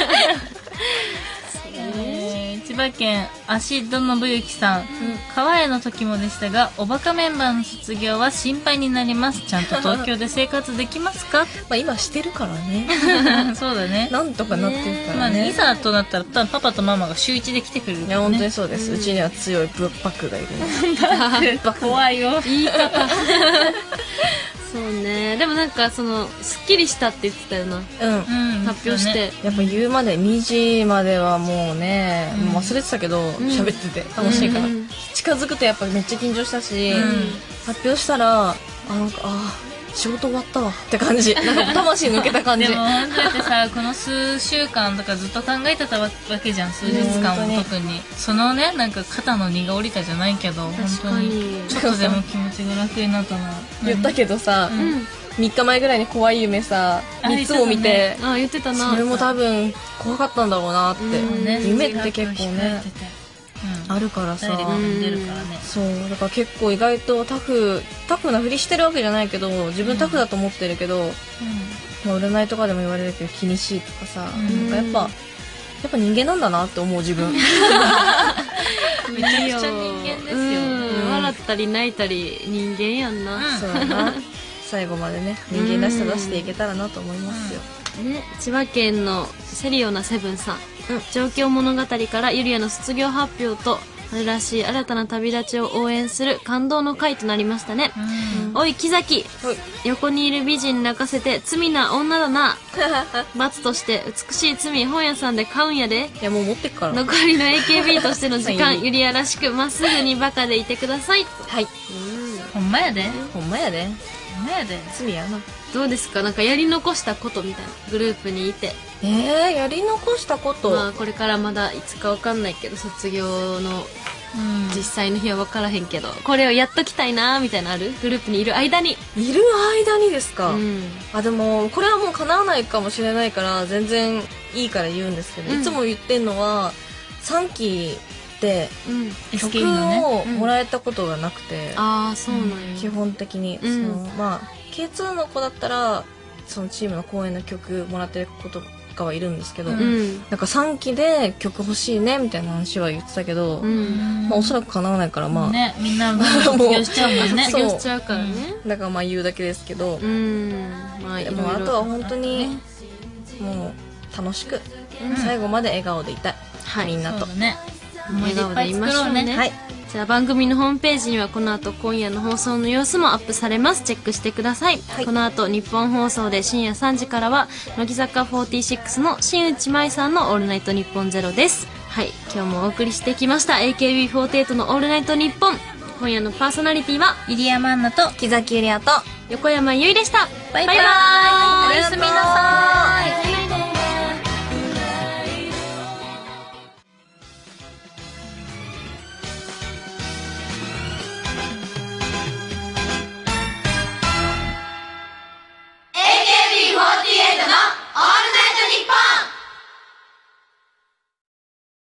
C: 千葉県芦戸信之さん、川への時もでしたが、おバカメンバーの卒業は心配になります。ちゃんと東京で生活できますか？
B: まあ今してるからね。
C: そうだね。
B: なんとかなってるか
C: まあ、
B: らね。
C: いざとなったら多分パパとママが週一で来てくれるか
B: いや
C: らね。
B: 本当にそうです。うちには強いブッバックがいる。
C: 怖いよ。
A: 言い方。そうね。でもなんかそのすっきりしたって言ってたよな。
B: うん。
C: うん、
A: 発表して。
B: やっぱ言うまでにじまではもうね、
C: うん
B: もう忘れてたけど喋、ってて楽しいから、
A: うん
B: 近づくとやっぱめっちゃ緊張したし、
C: うん
B: 発表したらあなんかあ仕事終わったわって感じ。なんか魂抜けた感じ。
C: でも本当だってさ、この数週間とかずっと考えてたわけじゃん、数日間
B: うん本当に
C: も特に。そのね、なんか肩の荷が下りたじゃないけど、本当に。
A: に
C: ちょっとでも気持ちが楽になったな。
B: 言ったけどさ、
C: うん
B: みっかまえぐらいに怖い夢さ
C: あ
B: みっつも見て、
A: あ言ってたな。
B: それも多分怖かったんだろうなって、
A: うん
C: ね
B: 夢って結構ね
C: うん、
B: あるからさ、
C: ダイレクトに出るからね。
B: そうだから結構意外とタフタフなふりしてるわけじゃないけど自分タフだと思ってるけど、まあ、占いとかでも言われるけど気にしいとかさ、
C: うん
B: なんかやっぱやっぱ人間なんだなって思う自分。
C: めちゃくちゃ人間ですよ。
A: うん笑ったり泣いたり人間やんな。
B: そうだな。最後までね人間らしさ出していけたらなと思いますよ。
A: ね、千葉県のセリオナセブンさん、
B: うん
A: 状況物語からユリアの卒業発表と春らしい新たな旅立ちを応援する感動の回となりましたね。おい木崎、
B: はい
A: 横にいる美人泣かせて罪な女だな。罰として美しい罪本屋さんで買うんやで。
B: いやもう持ってっから。
A: 残りの エーケービー としての時間、
B: はい
A: ユリアらしくまっすぐにバカでいてください。
B: はい。
C: ほんまやで。
B: ほんまやで。
C: ほんまやで。
B: 罪やな。
A: どうですか、なんかやり残したことみたいな、グループにいて。
B: えー、やり残したこと。
A: まあこれからまだいつかわかんないけど、卒業の
C: うん
A: 実際の日は分からへんけど、これをやっときたいなーみたいなのある？グループにいる間に。
B: いる間にですか、
A: うん
B: あでもこれはもう叶わないかもしれないから全然いいから言うんですけど、
A: うん
B: いつも言ってんのはさんきで
A: うん。
B: 曲
C: エスケービー のね。
B: をもらえたことがなくて、
A: ああ、そうなんや。
B: 基本的に、
A: うん
B: そのまあ ケーツー の子だったらそのチームの公演の曲もらってることかはいるんですけど、
C: う
A: うん。
B: なんかさんきで曲欲しいねみたいな話は言ってたけど、
A: うん。
B: まあ、おそらく叶わないからまあ、
C: ね、みんなもう卒業しちゃうもんね。
B: そう
A: 卒業しちゃうからね。
B: だからまあ言うだけですけど、
A: うん。まあい
B: で
A: ろいろ。
B: もあとは本当にもう楽しく、最後まで笑顔でいたい、
A: はい
B: みんなと
C: そうだね。思い
A: 笑顔で
C: 出いっぱい
A: いましょうね。
C: 作ろうね。
B: はい
A: じゃあ番組のホームページにはこの後今夜の放送の様子もアップされます。チェックしてください。
B: はい
A: この後日本放送で深夜さんじからは乃木坂フォーティーシックスの新内舞さんのオールナイトニッポンゼロです。はい、今日もお送りしてきました エーケービーフォーティーエイト のオールナイトニッポン。今夜のパーソナリティは
C: イリアマンナと、
B: 木崎ゆりあと
A: 横山由依でした。
C: バイバイ。
A: バイバイ
C: おやすみなさい。